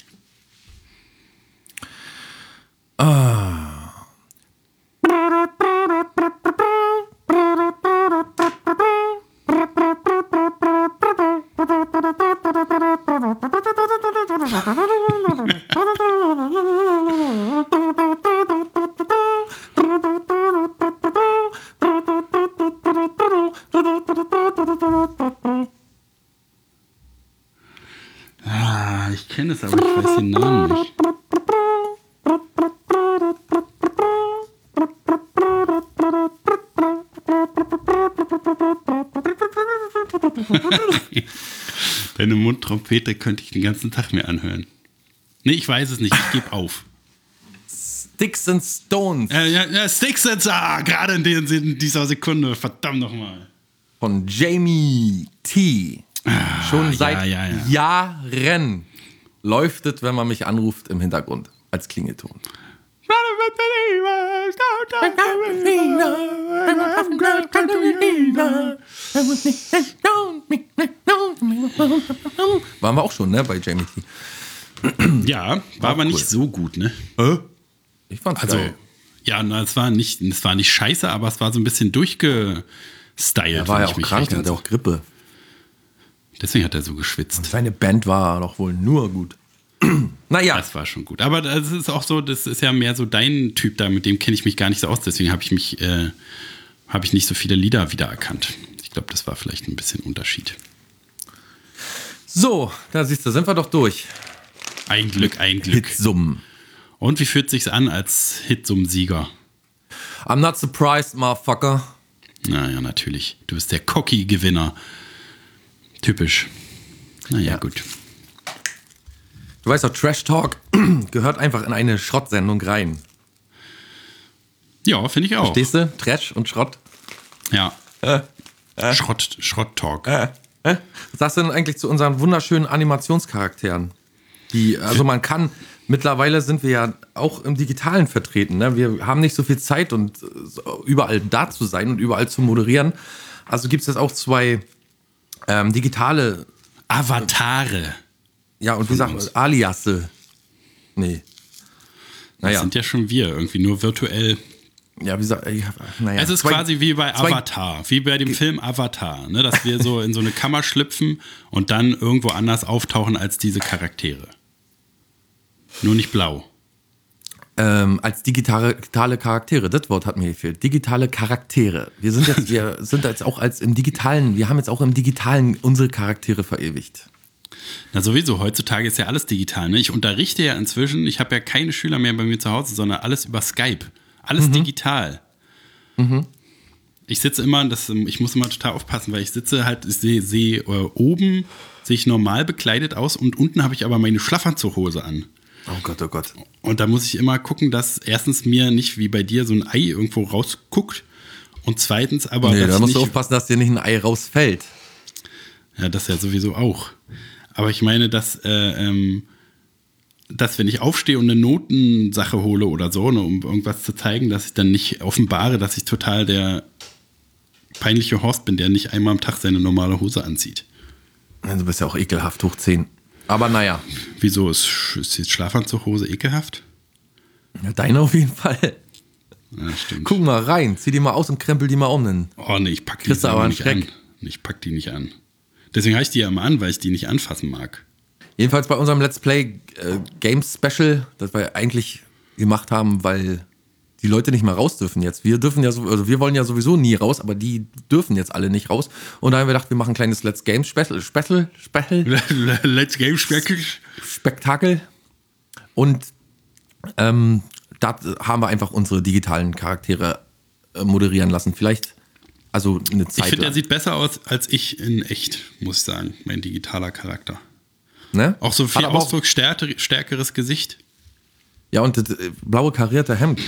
Ich kenne es, aber ich weiß den Namen nicht. Deine Mundtrompete könnte ich den ganzen Tag mir anhören. Nee, ich weiß es nicht. Ich gebe auf. Sticks and Stones. Ja, Sticks and Stones. Gerade in dieser Sekunde. Verdammt nochmal. Von Jamie T. Schon seit Jahren läuft es, wenn man mich anruft, im Hintergrund als Klingelton. Waren wir auch schon, ne, bei Jamie T. Ja, war aber nicht so gut, ne? Ich fand's geil. Ja, es war nicht scheiße, aber es war so ein bisschen durchgestylt. Er war ja auch krank, er hatte auch Grippe. Deswegen hat er so geschwitzt. Und seine Band war doch wohl nur gut. Naja. Das war schon gut. Aber das ist auch so, das ist ja mehr so dein Typ da, mit dem kenne ich mich gar nicht so aus. Deswegen habe ich nicht so viele Lieder wiedererkannt. Ich glaube, das war vielleicht ein bisschen Unterschied. So, da siehst du, sind wir doch durch. Ein Glück. Hitsummen. Und wie fühlt sich's an als Hitsummen-Sieger? I'm not surprised, motherfucker. Naja, natürlich. Du bist der Cocky-Gewinner. Typisch. Naja, gut. Du weißt doch, Trash Talk gehört einfach in eine Schrottsendung rein. Ja, finde ich auch. Verstehst du? Trash und Schrott. Ja. Schrott-Talk. Was sagst du denn eigentlich zu unseren wunderschönen Animationscharakteren? Also man kann, mittlerweile sind wir ja auch im Digitalen vertreten. Ne? Wir haben nicht so viel Zeit und überall da zu sein und überall zu moderieren. Also gibt es jetzt auch 2 digitale Avatare. Ja, und wie sagt Aliasse. Nee. Das sind ja schon wir, irgendwie nur virtuell. Ja, wie gesagt, naja. Es ist quasi wie bei Avatar, wie bei dem Film Avatar, ne, dass wir so in so eine Kammer schlüpfen und dann irgendwo anders auftauchen als diese Charaktere. Nur nicht blau. Als digitale Charaktere, das Wort hat mir gefehlt. Digitale Charaktere. Wir sind jetzt auch wir haben jetzt auch im Digitalen unsere Charaktere verewigt. Na sowieso, heutzutage ist ja alles digital. Ne? Ich unterrichte ja inzwischen, ich habe ja keine Schüler mehr bei mir zu Hause, sondern alles über Skype. Alles digital. Ich sitze immer, ich muss immer total aufpassen, weil ich sitze halt, ich sehe oben, sehe ich normal bekleidet aus und unten habe ich aber meine Schlafanzughose an. Oh Gott, oh Gott. Und da muss ich immer gucken, dass erstens mir nicht wie bei dir so ein Ei irgendwo rausguckt und zweitens aber... Nee, da musst du aufpassen, dass dir nicht ein Ei rausfällt. Ja, das ja sowieso auch. Aber ich meine, dass wenn ich aufstehe und eine Notensache hole oder so, ne, um irgendwas zu zeigen, dass ich dann nicht offenbare, dass ich total der peinliche Horst bin, der nicht einmal am Tag seine normale Hose anzieht. Du bist ja auch ekelhaft hoch 10. Aber naja. Wieso ist jetzt Schlafanzughose ekelhaft? Ja, deine auf jeden Fall. Ja, stimmt. Guck mal rein, zieh die mal aus und krempel die mal um. Oh nee, ich pack die nicht an. Ich pack die nicht an. Deswegen habe ich die ja immer an, weil ich die nicht anfassen mag. Jedenfalls bei unserem Let's Play Games Special, das wir eigentlich gemacht haben, weil die Leute nicht mehr raus dürfen jetzt. Wir wir wollen ja sowieso nie raus, aber die dürfen jetzt alle nicht raus. Und da haben wir gedacht, wir machen ein kleines Let's Game Special. Let's Game Special. Spektakel. Und da haben wir einfach unsere digitalen Charaktere moderieren lassen. Vielleicht, also eine Zeit. Ich finde, der sieht besser aus als ich in echt, muss ich sagen, mein digitaler Charakter. Ne? Auch so viel ausdrucksstärkeres Gesicht. Ja, und das blaue karierte Hemd.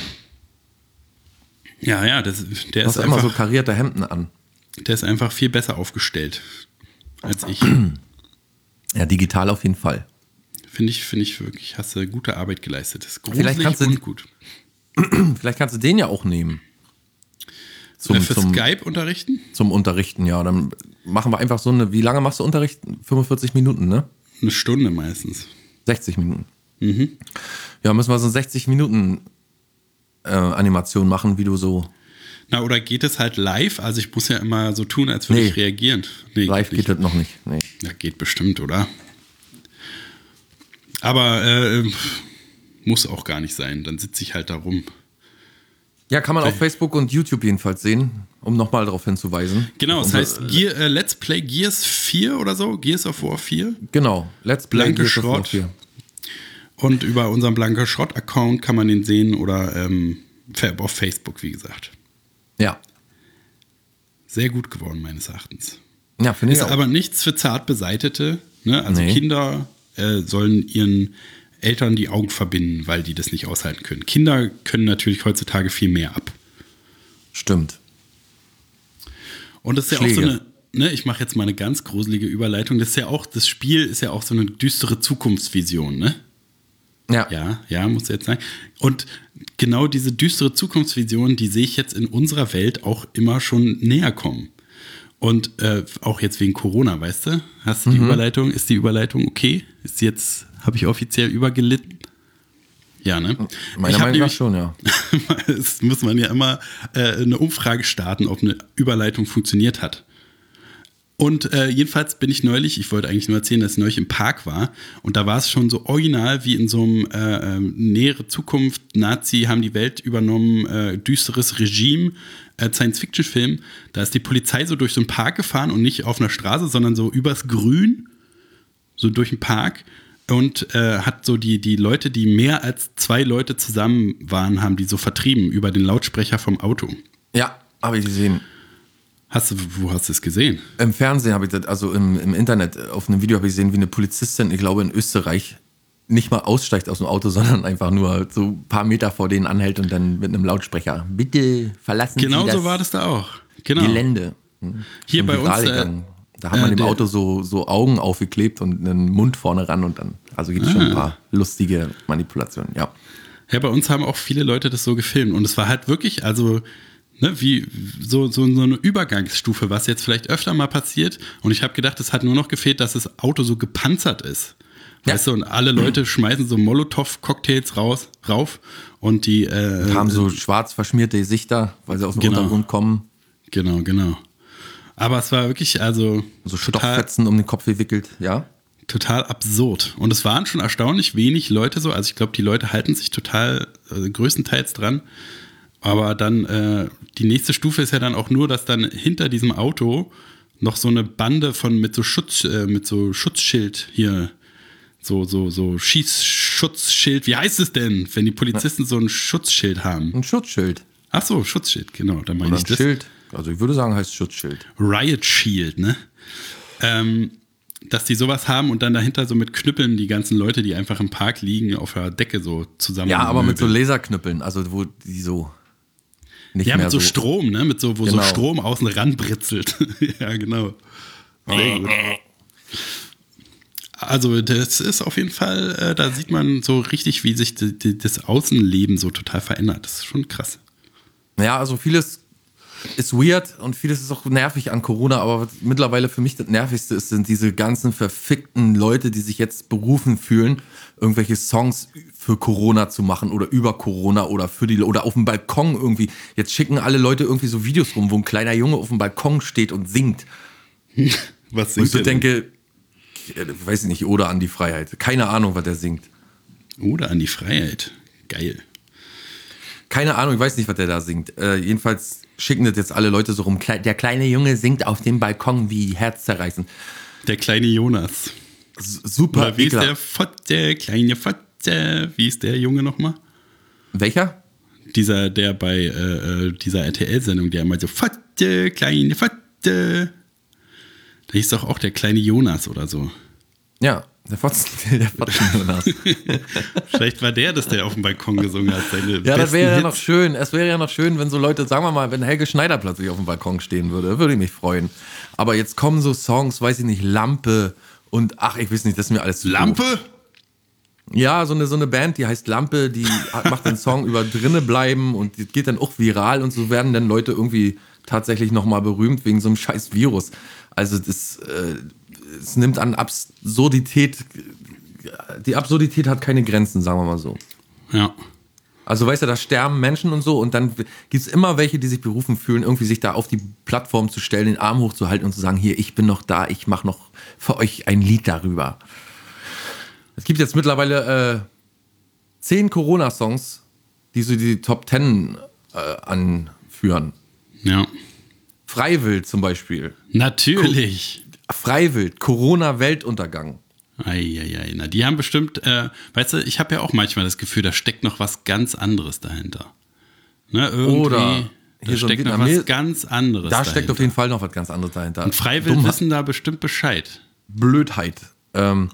Ja, der ist immer einfach so karierte Hemden an. Der ist einfach viel besser aufgestellt als ich. Ja, digital auf jeden Fall. Finde ich wirklich, hast du gute Arbeit geleistet. Das ist Vielleicht kannst du gut. Vielleicht kannst du den ja auch nehmen. Für Skype unterrichten? Zum Unterrichten, ja. Dann machen wir einfach so eine, wie lange machst du Unterricht? 45 Minuten, ne? Eine Stunde meistens. 60 Minuten. Ja, müssen wir so 60 Minuten Animation machen, wie du so... Na, oder geht es halt live? Also ich muss ja immer so tun, als würde ich reagieren. Nee, live geht das noch nicht. Nee. Ja, geht bestimmt, oder? Aber muss auch gar nicht sein. Dann sitze ich halt da rum. Ja, kann man auf Facebook und YouTube jedenfalls sehen, um nochmal darauf hinzuweisen. Genau, das heißt Let's Play Gears 4 oder so, Gears of War 4. Genau, Let's Play Gears of War 4. Und über unseren Blanke Schrott-Account kann man den sehen oder auf Facebook, wie gesagt. Ja. Sehr gut geworden, meines Erachtens. Ja, finde ich auch. Ist aber nichts für zart Beseitete. Ne? Also Kinder sollen ihren Eltern die Augen verbinden, weil die das nicht aushalten können. Kinder können natürlich heutzutage viel mehr ab. Stimmt. Und das ist ja auch so eine, ne, ich mache jetzt mal eine ganz gruselige Überleitung, das Spiel ist ja auch so eine düstere Zukunftsvision, ne? Ja, muss ich jetzt sagen. Und genau diese düstere Zukunftsvision, die sehe ich jetzt in unserer Welt auch immer schon näher kommen. Und auch jetzt wegen Corona, weißt du? Hast du die Überleitung? Ist die Überleitung okay? Ist jetzt, habe ich offiziell übergelitten? Ja, ne? Meiner Meinung nach schon, ja. Es muss man ja immer eine Umfrage starten, ob eine Überleitung funktioniert hat. Und jedenfalls bin ich neulich, ich wollte eigentlich nur erzählen, dass ich neulich im Park war und da war es schon so original wie in so einem nähere Zukunft, Nazi haben die Welt übernommen, düsteres Regime, Science-Fiction-Film. Da ist die Polizei so durch so einen Park gefahren und nicht auf einer Straße, sondern so übers Grün, so durch den Park und hat so die Leute, die mehr als 2 Leute zusammen waren, haben die so vertrieben über den Lautsprecher vom Auto. Ja, habe ich gesehen. Wo hast du es gesehen? Im Fernsehen habe ich das, also im Internet, auf einem Video habe ich gesehen, wie eine Polizistin, ich glaube in Österreich, nicht mal aussteigt aus dem Auto, sondern einfach nur so ein paar Meter vor denen anhält und dann mit einem Lautsprecher, bitte verlassen Genau Sie das so war das da auch. Genau. Gelände. Hier bei uns. Da hat man im Auto so Augen aufgeklebt und einen Mund vorne ran und dann, also gibt es schon ein paar lustige Manipulationen, ja. Ja, bei uns haben auch viele Leute das so gefilmt und es war halt wirklich, also wie so eine Übergangsstufe, was jetzt vielleicht öfter mal passiert und ich habe gedacht, es hat nur noch gefehlt, dass das Auto so gepanzert ist. Ja. Weißt du, und alle Leute schmeißen so Molotow-Cocktails rauf und die haben so schwarz verschmierte Gesichter, weil sie aus dem Untergrund kommen. Genau. Aber es war wirklich, also so Stofffetzen um den Kopf gewickelt, ja. Total absurd. Und es waren schon erstaunlich wenig Leute so. Also ich glaube, die Leute halten sich total größtenteils dran. Aber dann die nächste Stufe ist ja dann auch nur, dass dann hinter diesem Auto noch so eine Bande mit so Schutzschild hier, so Schießschutzschild. Wie heißt es denn, wenn die Polizisten so ein Schutzschild haben? Ein Schutzschild. Ach so, Schutzschild, genau. Da meine ich das. Schild. Also ich würde sagen, heißt Schutzschild. Riot Shield, ne? Dass die sowas haben und dann dahinter so mit Knüppeln die ganzen Leute, die einfach im Park liegen, auf der Decke so zusammen. Ja, aber mit so Laserknüppeln, also wo die so nicht mehr mit so Strom, ne? Wo so Strom außen ran britzelt. Ja, genau. Sehr gut. Also das ist auf jeden Fall, da sieht man so richtig, wie sich das Außenleben so total verändert. Das ist schon krass. Ja, also vieles ist weird und vieles ist auch nervig an Corona, aber mittlerweile für mich das Nervigste sind diese ganzen verfickten Leute, die sich jetzt berufen fühlen, irgendwelche Songs für Corona zu machen oder über Corona oder oder auf dem Balkon irgendwie. Jetzt schicken alle Leute irgendwie so Videos rum, wo ein kleiner Junge auf dem Balkon steht und singt. Was singt und ich denke, weiß ich nicht, Oder an die Freiheit. Keine Ahnung, was der singt. Oder an die Freiheit. Geil. Keine Ahnung, ich weiß nicht, was der da singt. Jedenfalls schicken das jetzt alle Leute so rum. Der kleine Junge singt auf dem Balkon wie herzzerreißend. Der kleine Jonas. Super. Oder wie ist der Fotze, kleine Fotze? Wie ist der Junge nochmal? Welcher? Der bei dieser RTL-Sendung, der immer so Fotze, kleine Fotze. Der hieß doch auch der kleine Jonas oder so. Ja, der Fotzen-Jonas. Vielleicht war der auf dem Balkon gesungen hat. Ja, das wäre ja noch schön. Es wäre ja noch schön, wenn so Leute, sagen wir mal, wenn Helge Schneider plötzlich auf dem Balkon stehen würde ich mich freuen. Aber jetzt kommen so Songs, weiß ich nicht, Lampe und ich weiß nicht, das ist mir alles zu Lampe? Doof. Ja, so eine Band, die heißt Lampe, die macht den Song über drinne bleiben und die geht dann auch viral und so werden dann Leute irgendwie tatsächlich nochmal berühmt wegen so einem scheiß Virus. Also es nimmt an Absurdität, die Absurdität hat keine Grenzen, sagen wir mal so. Ja. Also weißt du, da sterben Menschen und so und dann gibt es immer welche, die sich berufen fühlen, irgendwie sich da auf die Plattform zu stellen, den Arm hochzuhalten und zu sagen, hier, ich bin noch da, ich mache noch für euch ein Lied darüber. Es gibt jetzt mittlerweile 10 Corona-Songs, die so die Top 10 anführen. Ja. Freiwild zum Beispiel. Natürlich. Freiwild, Corona-Weltuntergang. Eieiei, na die haben bestimmt, weißt du, ich habe ja auch manchmal das Gefühl, da steckt noch was ganz anderes dahinter. Ne, irgendwie, oder da steckt noch was ganz anderes dahinter. Da steckt auf jeden Fall noch was ganz anderes dahinter. Und Freiwild wissen da bestimmt Bescheid. Blödheit. Dann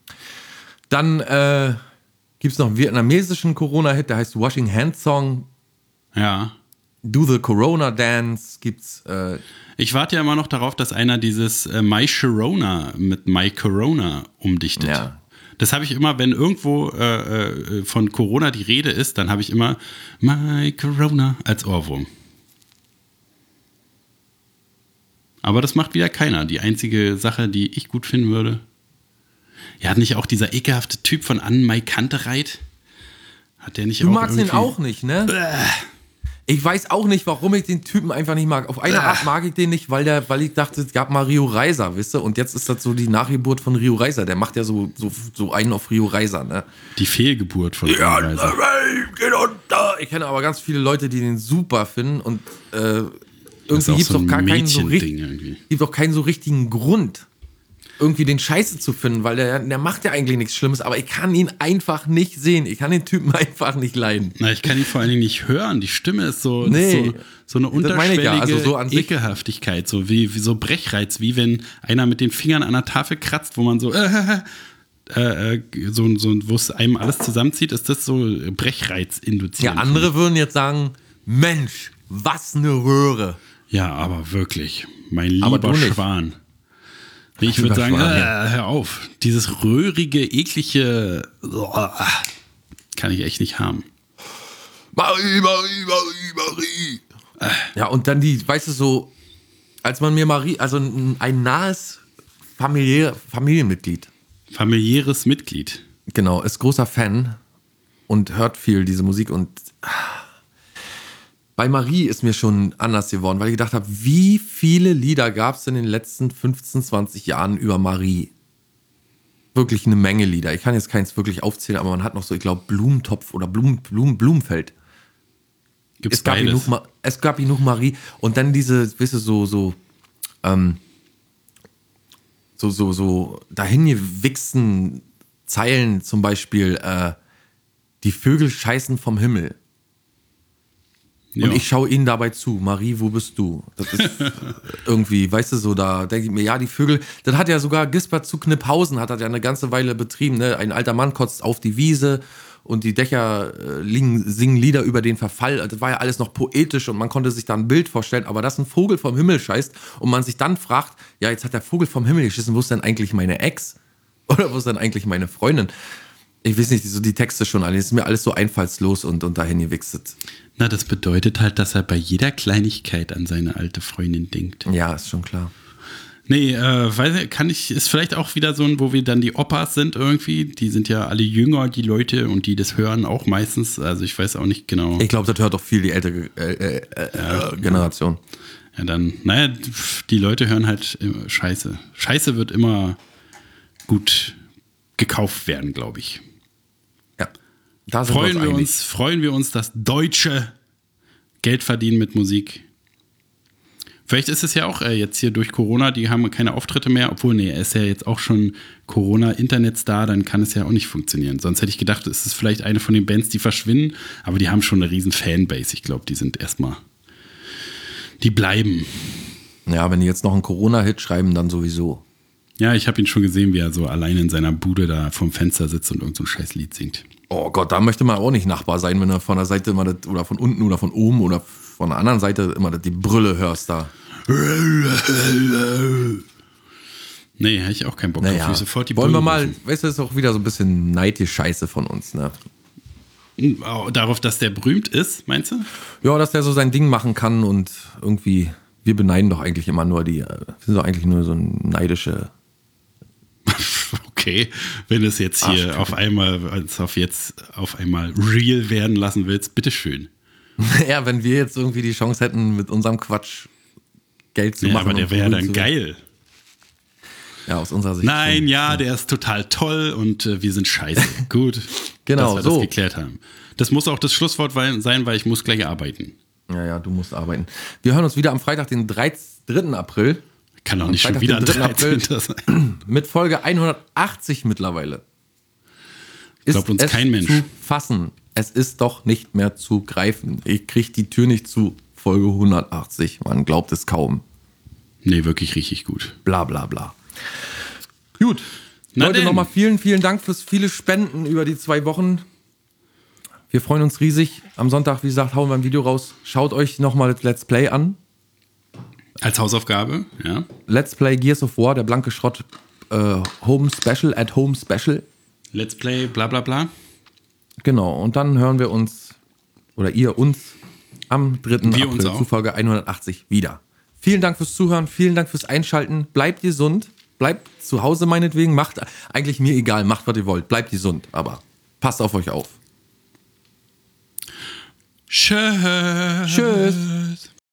gibt es noch einen vietnamesischen Corona-Hit, der heißt Washing Hands Song. Ja. Do the Corona Dance gibt's. Ich warte ja immer noch darauf, dass einer dieses My Sharona mit My Corona umdichtet. Ja. Das habe ich immer, wenn irgendwo von Corona die Rede ist, dann habe ich immer My Corona als Ohrwurm. Aber das macht wieder keiner. Die einzige Sache, die ich gut finden würde. Ja, hat nicht auch dieser ekelhafte Typ von Anne-Mai Kantereit? Hat der nicht du auch magst den auch nicht, ne? Ich weiß auch nicht, warum ich den Typen einfach nicht mag. Auf eine Art mag ich den nicht, weil ich dachte, es gab mal Rio Reiser, wisst ihr? Und jetzt ist das so die Nachgeburt von Rio Reiser. Der macht ja so einen auf Rio Reiser, ne? Die Fehlgeburt von Rio Reiser. Ich kenne aber ganz viele Leute, die den super finden und irgendwie gibt es so doch gar keinen so richtigen Grund, irgendwie den Scheiße zu finden, weil der macht ja eigentlich nichts Schlimmes, aber ich kann ihn einfach nicht sehen. Ich kann den Typen einfach nicht leiden. Na, ich kann ihn vor allen Dingen nicht hören. Die Stimme ist so eine unterschwellige so an sich Ekelhaftigkeit, so wie so Brechreiz, wie wenn einer mit den Fingern an der Tafel kratzt, wo man so wo es einem alles zusammenzieht, ist das so Brechreiz induzierend. Ja, andere würden jetzt sagen, Mensch, was eine Röhre. Ja, aber wirklich, mein Aber lieber du nicht. Schwan. Nee, ich würde sagen, Schwan, ja. hör auf. Dieses röhrige, eklige kann ich echt nicht haben. Marie. Ja, und dann die, weißt du, so, als man mir Marie, also ein nahes Familienmitglied, Familiäres Mitglied. genau, ist großer Fan und hört viel diese Musik und bei Marie ist mir schon anders geworden, weil ich gedacht habe, wie viele Lieder gab es in den letzten 15, 20 Jahren über Marie? Wirklich eine Menge Lieder. Ich kann jetzt keins wirklich aufzählen, aber man hat noch so, ich glaube, Blumentopf oder Blumenfeld. Gibt's Es gab beides. genug Marie und dann diese, weißt du, so dahin gewichsten Zeilen, zum Beispiel, die Vögel scheißen vom Himmel. Ja. Und ich schaue ihnen dabei zu. Marie, wo bist du? Das ist irgendwie, weißt du, so, da denke ich mir, ja, die Vögel, das hat ja sogar Gisbert zu Kniphausen, hat das ja eine ganze Weile betrieben, ne? Ein alter Mann kotzt auf die Wiese und die Dächer singen Lieder über den Verfall. Das war ja alles noch poetisch und man konnte sich da ein Bild vorstellen, aber dass ein Vogel vom Himmel scheißt und man sich dann fragt, ja, jetzt hat der Vogel vom Himmel geschissen, wo ist denn eigentlich meine Ex? Oder wo ist denn eigentlich meine Freundin? Ich weiß nicht, so die Texte schon alle. Es ist mir alles so einfallslos und dahin gewichset. Na, das bedeutet halt, dass er bei jeder Kleinigkeit an seine alte Freundin denkt. Ja, ist schon klar. Nee, ist vielleicht auch wieder so ein, wo wir dann die Opas sind irgendwie. Die sind ja alle jünger, die Leute, und die das hören auch meistens. Also ich weiß auch nicht genau. Ich glaube, das hört doch viel die ältere Generation. Ja, dann, naja, die Leute hören halt Scheiße. Scheiße wird immer gut gekauft werden, glaube ich. Ja. Da sind Freuen wir uns, dass Deutsche Geld verdienen mit Musik. Vielleicht ist es ja auch jetzt hier durch Corona, die haben keine Auftritte mehr, obwohl, nee, er ist ja jetzt auch schon Corona-Internetstar, dann kann es ja auch nicht funktionieren. Sonst hätte ich gedacht, es ist vielleicht eine von den Bands, die verschwinden, aber die haben schon eine riesen Fanbase. Ich glaube, die bleiben. Ja, wenn die jetzt noch einen Corona-Hit schreiben, dann sowieso. Ja, ich habe ihn schon gesehen, wie er so allein in seiner Bude da vorm Fenster sitzt und irgend so ein scheiß Lied singt. Oh Gott, da möchte man auch nicht Nachbar sein, wenn du von der Seite immer das, oder von unten oder von oben oder von der anderen Seite immer die Brülle hörst da. Nee, hätte ich auch keinen Bock Naja, drauf. Sofort die wollen wir Brille mal, rufen. weißt du, das ist auch wieder so ein bisschen Neidgescheiße von uns, ne? Darauf, dass der berühmt ist, meinst du? Ja, dass der so sein Ding machen kann und irgendwie, wir beneiden doch eigentlich immer nur wir sind doch eigentlich nur so ein neidische. Okay, wenn du es jetzt hier auf einmal real werden lassen willst, bitteschön. Ja, wenn wir jetzt irgendwie die Chance hätten, mit unserem Quatsch Geld zu Ja, machen. aber der und wäre berühmt dann zu werden. geil. Ja, aus unserer Sicht. Nein, schon. ja, der ist total toll und wir sind scheiße. Gut, Genau, dass wir so. das geklärt haben. Das muss auch das Schlusswort sein, weil ich muss gleich arbeiten. Ja, du musst arbeiten. Wir hören uns wieder am Freitag, den 3. April. Kann doch Am nicht schon Freitag, wieder den 3. 13. April. sein. Mit Folge 180 mittlerweile. Glaubt uns kein Mensch. Zu fassen. Es ist doch nicht mehr zu greifen. Ich krieg die Tür nicht zu. Folge 180. Man glaubt es kaum. Nee, wirklich richtig gut. Bla bla bla. Gut. Na Leute, denn. nochmal vielen Dank fürs viele Spenden über die 2 Wochen. Wir freuen uns riesig. Am Sonntag, wie gesagt, hauen wir ein Video raus. Schaut euch nochmal das Let's Play an. Als Hausaufgabe, ja. Let's Play Gears of War, der blanke Schrott Home Special, at Home Special. Let's Play, bla bla bla. Genau, und dann hören wir uns, oder ihr uns, am 3. Wir uns April auch. zu Folge 180 wieder. Vielen Dank fürs Zuhören, vielen Dank fürs Einschalten. Bleibt gesund, bleibt zu Hause meinetwegen, macht eigentlich mir egal, macht was ihr wollt, bleibt gesund, aber passt auf euch auf. Tschüss. Tschüss.